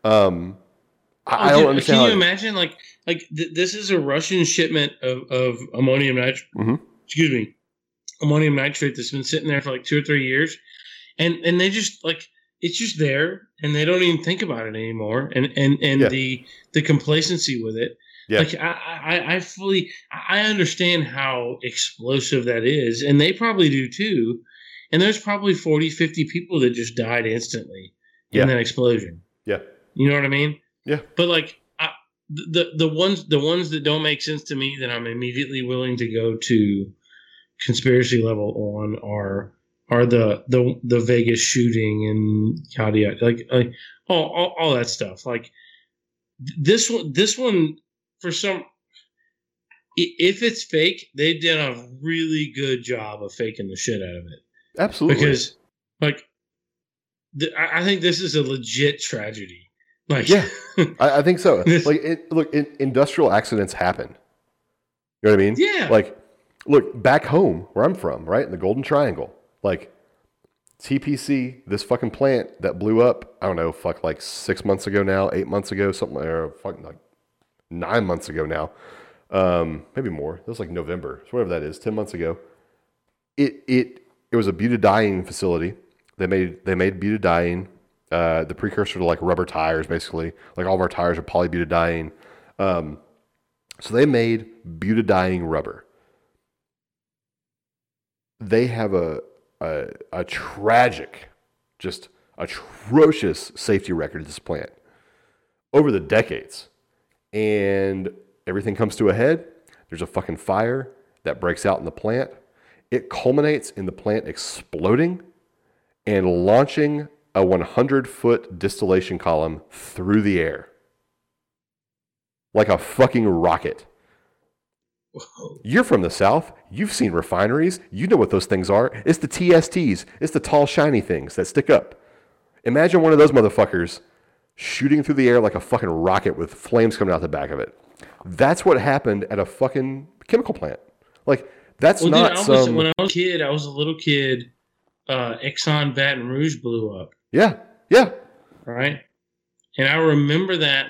I don't understand. Can you imagine this is a Russian shipment of ammonium nitrate? Mm-hmm. Excuse me, ammonium nitrate that's been sitting there for like 2 or 3 years, and they just it's just there, and they don't even think about it anymore, and the complacency with it. Yeah. Like I understand how explosive that is, and they probably do too. And there's probably 40, 50 people that just died instantly in that explosion. Yeah. You know what I mean? Yeah. But the ones that don't make sense to me that I'm immediately willing to go to conspiracy level on are the Vegas shooting and yada yada, like all that stuff. Like this one for some, if it's fake, they've done a really good job of faking the shit out of it. Absolutely. Because I think this is a legit tragedy. I think so. Industrial accidents happen. You know what I mean? Yeah. Look, back home where I'm from, right, in the Golden Triangle, TPC, this fucking plant that blew up, I don't know, 6 months ago now, 8 months ago, something, or 9 months ago now, maybe more. It was November, so whatever that is, 10 months ago. It was a butadiene facility. They made butadiene, the precursor to rubber tires, basically. All of our tires are polybutadiene. So they made butadiene rubber. They have a tragic, just atrocious safety record at this plant over the decades. And everything comes to a head. There's a fucking fire that breaks out in the plant. It culminates in the plant exploding and launching a 100-foot distillation column through the air. Like a fucking rocket. Whoa. You're from the South. You've seen refineries. You know what those things are. It's the TSTs. It's the tall, shiny things that stick up. Imagine one of those motherfuckers shooting through the air like a fucking rocket with flames coming out the back of it. That's what happened at a fucking chemical plant. That's not some... When I was a little kid, Exxon Baton Rouge blew up. Yeah. Right? And I remember that,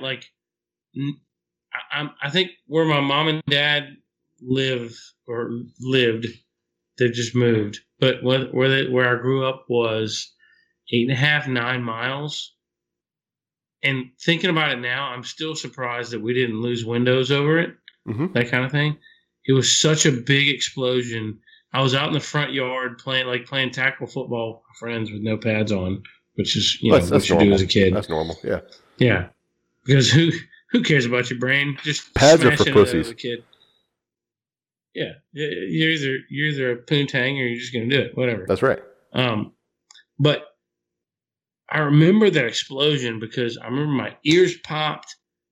I think where my mom and dad lived, they've just moved. But where I grew up was 8.5, 9 miles. And thinking about it now, I'm still surprised that we didn't lose windows over it, that kind of thing. It was such a big explosion. I was out in the front yard playing tackle football with friends with no pads on, which is what you do as a kid. That's normal. Yeah. Yeah. Because who cares about your brain? Just pads are for pussies. As a kid. Yeah. You're either a poontang or you're just gonna do it. Whatever. That's right. But I remember that explosion because I remember my ears popped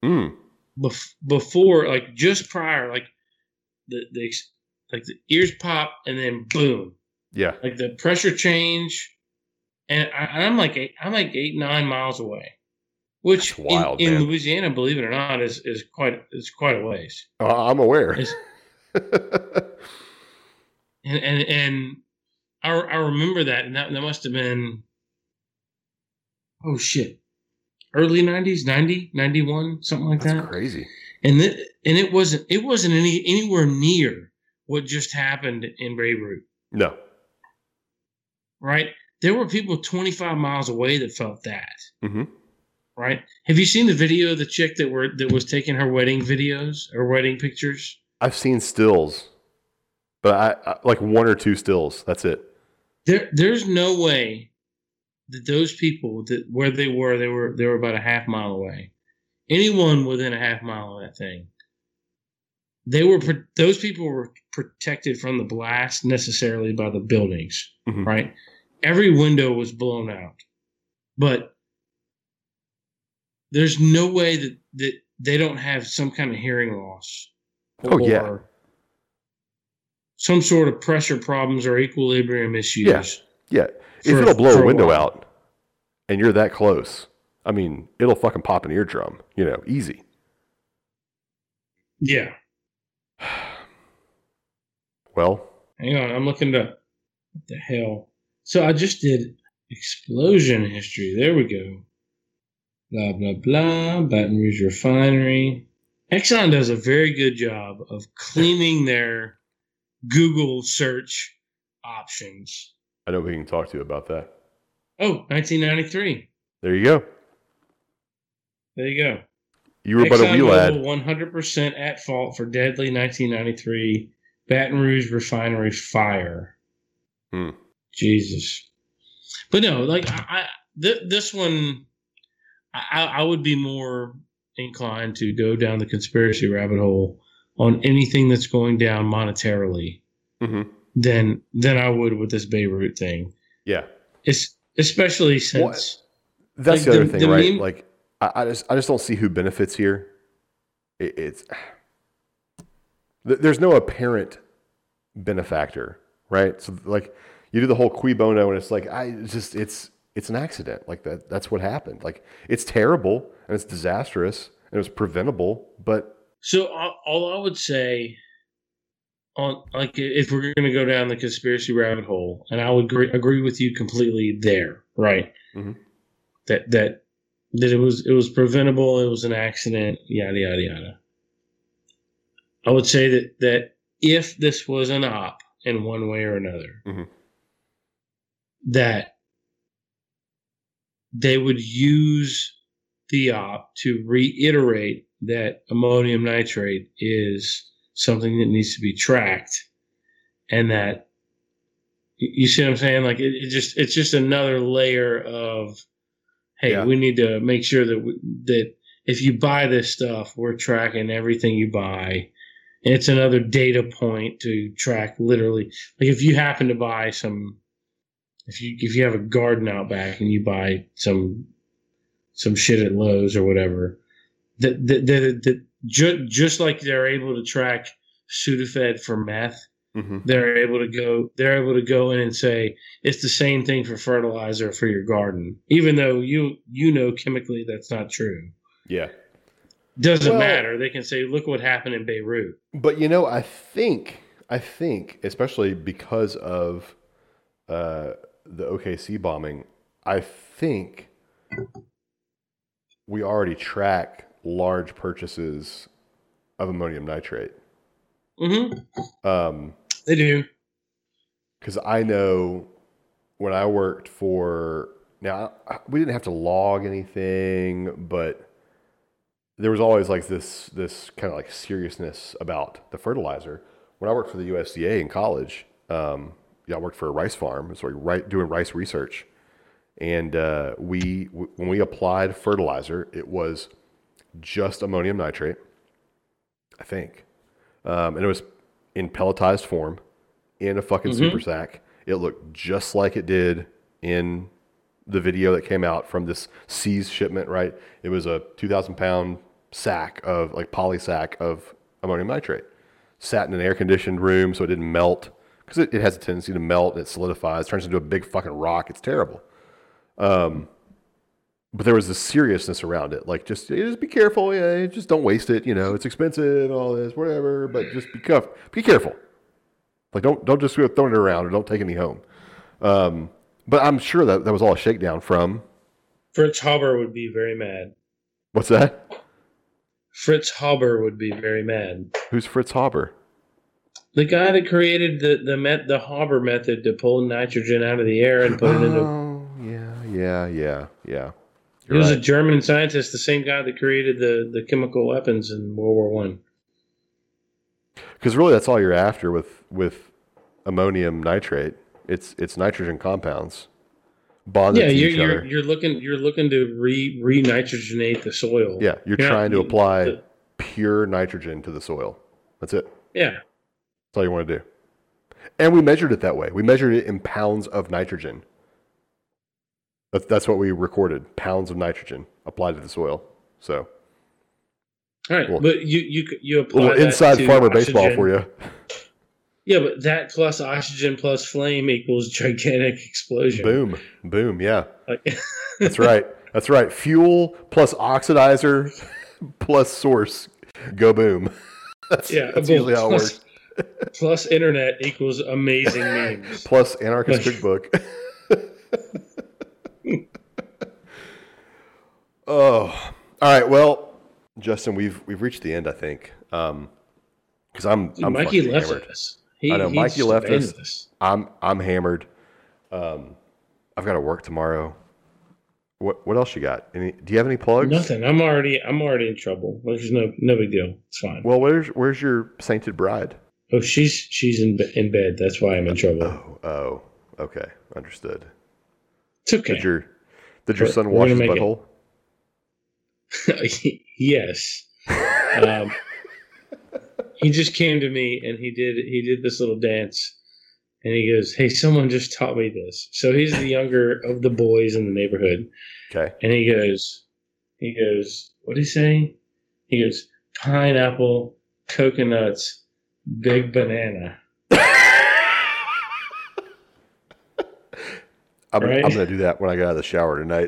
before, just prior, the ears pop and then boom. Yeah. The pressure change, and I'm 8, 9 miles away, which wild, in Louisiana, believe it or not, is quite a ways. I'm aware. and I remember that, and that must have been, oh shit, early 90s, 90, 91, something like that. That's crazy. And it wasn't anywhere near what just happened in Beirut. No. Right? There were people 25 miles away that felt that. Mm-hmm. Right? Have you seen the video of the chick that was taking her wedding videos or wedding pictures? I've seen stills, but I 1 or 2 stills. That's it. There's no way that those people that where they were about a half mile away. Anyone within a half mile of that thing, those people were protected from the blast necessarily by the buildings, right? Every window was blown out, but there's no way that they don't have some kind of hearing loss. Or some sort of pressure problems or equilibrium issues. Yeah. If it'll blow a window out and you're that close, I mean, it'll fucking pop an eardrum, easy. Yeah. Well, hang on, I'm looking up. What the hell? So I just did explosion history. There we go. Blah, blah, blah. Baton Rouge Refinery. Exxon does a very good job of cleaning their Google search options. I know we can talk to you about that. Oh, 1993. There you go. There you go. You were but a wee lad. 100% at fault for deadly 1993 Baton Rouge Refinery fire. Jesus. But no, like this one, I would be more inclined to go down the conspiracy rabbit hole on anything that's going down monetarily than I would with this Beirut thing. Yeah. It's especially since that's like the other thing, right? Like I just don't see who benefits here. There's no apparent benefactor, right? So like you do the whole cui bono and it's like it's an accident. Like that's what happened. Like it's terrible and it's disastrous and it was preventable, but so all I would say on like if we're going to go down the conspiracy rabbit hole, and I would agree with you completely there, right? That it was preventable, it was an accident, yada yada yada. I would say that if this was an op in one way or another, that they would use the op to reiterate that ammonium nitrate is something that needs to be tracked, and that you see what I'm saying? Like it's just another layer of, hey, we need to make sure that if you buy this stuff, we're tracking everything you buy. And it's another data point to track literally. Like if you happen to buy if you have a garden out back and you buy some shit at Lowe's or whatever, that just like they're able to track Sudafed for meth, they're able to go in and say it's the same thing for fertilizer for your garden, even though you know chemically that's not true. Yeah. Doesn't matter. They can say, look what happened in Beirut. But I think especially because of the OKC bombing, I think we already track large purchases of ammonium nitrate. They do. Because I know when I worked now we didn't have to log anything, but there was always like this kind of like seriousness about the fertilizer. When I worked for the USDA in college, I worked for a rice farm, so doing rice research. And when we applied fertilizer, it was just ammonium nitrate, I think. And it was in pelletized form in a fucking super sack. It looked just like it did in the video that came out from this Seas shipment, right? It was a 2,000-pound sack of poly sack of ammonium nitrate. Sat in an air-conditioned room so it didn't melt, because it has a tendency to melt and it solidifies, turns into a big fucking rock. It's terrible. But there was this seriousness around it. Like, just be careful. Yeah, just don't waste it. It's expensive and all this, whatever. But just be careful. Like, don't just go throwing it around or don't take any home. But I'm sure that was all a shakedown from. Fritz Haber would be very mad. What's that? Fritz Haber would be very mad. Who's Fritz Haber? The guy that created the Haber method to pull nitrogen out of the air and put it into. Oh, yeah. He was a German scientist, the same guy that created the chemical weapons in World War I. Because really, that's all you're after with ammonium nitrate. It's nitrogen compounds, bonded to each other. You're looking to re-nitrogenate the soil. Yeah, you're trying to apply pure nitrogen to the soil. That's it. Yeah. That's all you want to do. And we measured it that way. We measured it in pounds of nitrogen. That's what we recorded. Pounds of nitrogen applied to the soil. So. All right, but you apply a little inside farmer baseball for you. Yeah, but that plus oxygen plus flame equals gigantic explosion. Boom, yeah. That's right. Fuel plus oxidizer plus source, go boom. That's usually how it works. Plus internet equals amazing memes. Plus anarchist cookbook. Oh, all right. Well, Justin, we've reached the end, I think. Because I'm Mikey left hammered. us. I know Mikey left us. I'm hammered. I've got to work tomorrow. What else you got? Do you have any plugs? Nothing. I'm already in trouble. There's no big deal. It's fine. Well, where's your sainted bride? Oh, she's in bed. That's why I'm in trouble. Oh, okay, understood. It's okay. Did your son wash his butthole? Yes. He just came to me and he did this little dance, and he goes, "Hey, someone just taught me this." So he's the younger of the boys in the neighborhood. Okay. And he goes, what did he say? He goes, pineapple, coconuts, big banana. I'm going to do that when I get out of the shower tonight.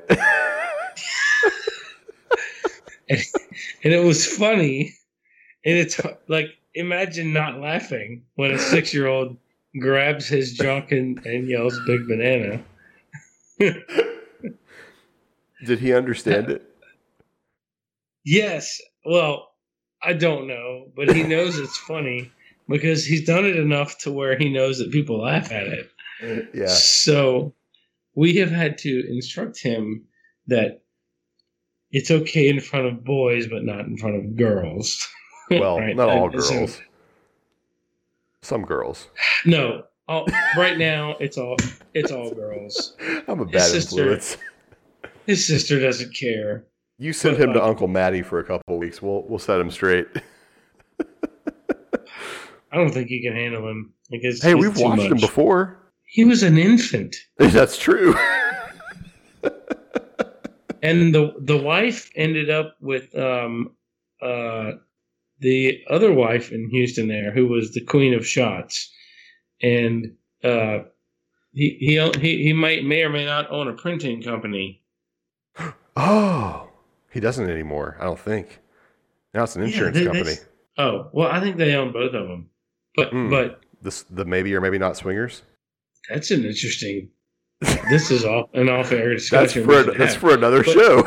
and it was funny. And it's like, imagine not laughing when a 6-year-old grabs his junk and yells big banana. Did he understand it? Yes. Well, I don't know, but he knows it's funny because he's done it enough to where he knows that people laugh at it. Yeah. So we have had to instruct him that it's okay in front of boys, but not in front of girls. Well, right? not all girls. Some girls. No. Right now, it's all girls. I'm a bad influence. His sister doesn't care. You send him to Uncle Matty for a couple of weeks. We'll set him straight. I don't think he can handle him. Hey, we've watched him before. He was an infant. That's true. And the wife ended up with the other wife in Houston there, who was the queen of shots, and he may or may not own a printing company. Oh, he doesn't anymore. I don't think. Now it's an insurance company. Oh, well, I think they own both of them. But the maybe or maybe not swingers. That's an interesting. This is an off-air discussion. That's for another show.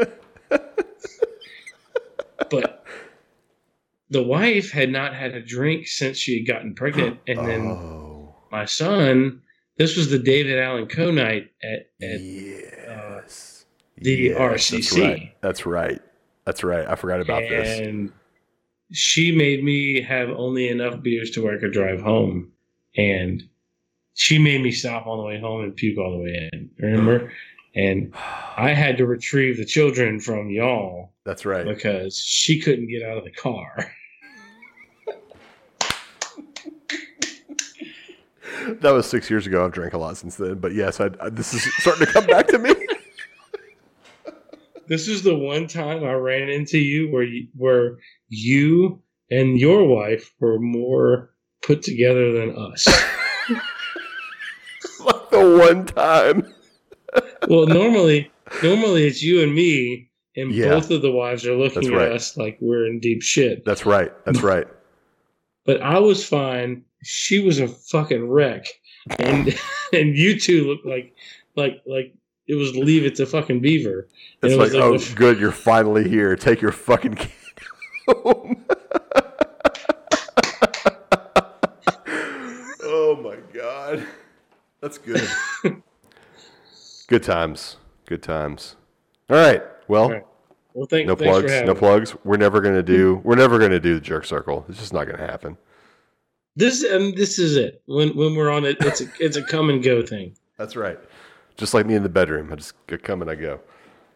But the wife had not had a drink since she had gotten pregnant, and then my son. This was the David Allan Coe night at the RCC. That's right. I forgot about this. And she made me have only enough beers to where I could drive home, and she made me stop on the way home and puke all the way in. Remember? And I had to retrieve the children from y'all. That's right. Because she couldn't get out of the car. That was 6 years ago. I've drank a lot since then. But yes, this is starting to come back to me. This is the one time I ran into you where you and your wife were more put together than us. Like the one time. Well, normally it's you and me, and both of the wives are looking at us like we're in deep shit. That's right. But I was fine. She was a fucking wreck, and you two looked like it was Leave It to fucking Beaver. It's like, oh, good, you're finally here. Take your fucking kid home. Oh my god, that's good. Good times. All right. Well, no plugs. No plugs. We're never gonna do the jerk circle. It's just not gonna happen. This is it. When we're on it, it's a come and go thing. That's right. Just like me in the bedroom. I just come and I go.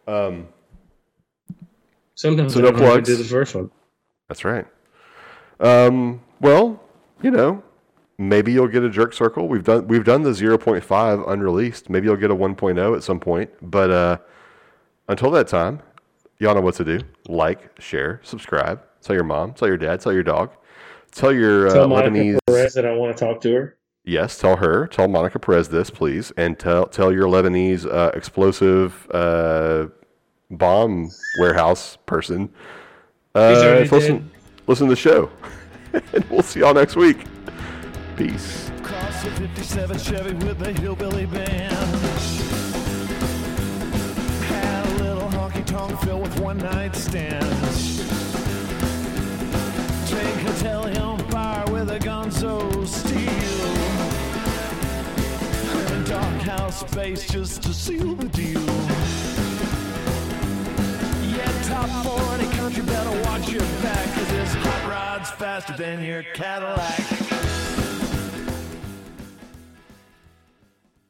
Sometimes so I don't have to do the first one. That's right. Well, maybe you'll get a Jerk Circle. We've done the 0.5 unreleased. Maybe you'll get a 1.0 at some point. But until that time, y'all know what to do. Like, share, subscribe. Tell your mom. Tell your dad. Tell your dog. Tell your Monica Perez that I want to talk to her. Yes, tell her. Tell Monica Perez this, please, and tell your Lebanese explosive bomb warehouse person. Listen to the show, and we'll see y'all next week. Peace. Across the 57 Chevy with the hillbilly band. Had a little honky-tonk filled with one-night stands. Take hotel on fire with a gonzo steel. And a dark house space just to seal the deal. Yeah, top 40 country, better watch your back, 'cause this hot rod's faster than your Cadillac.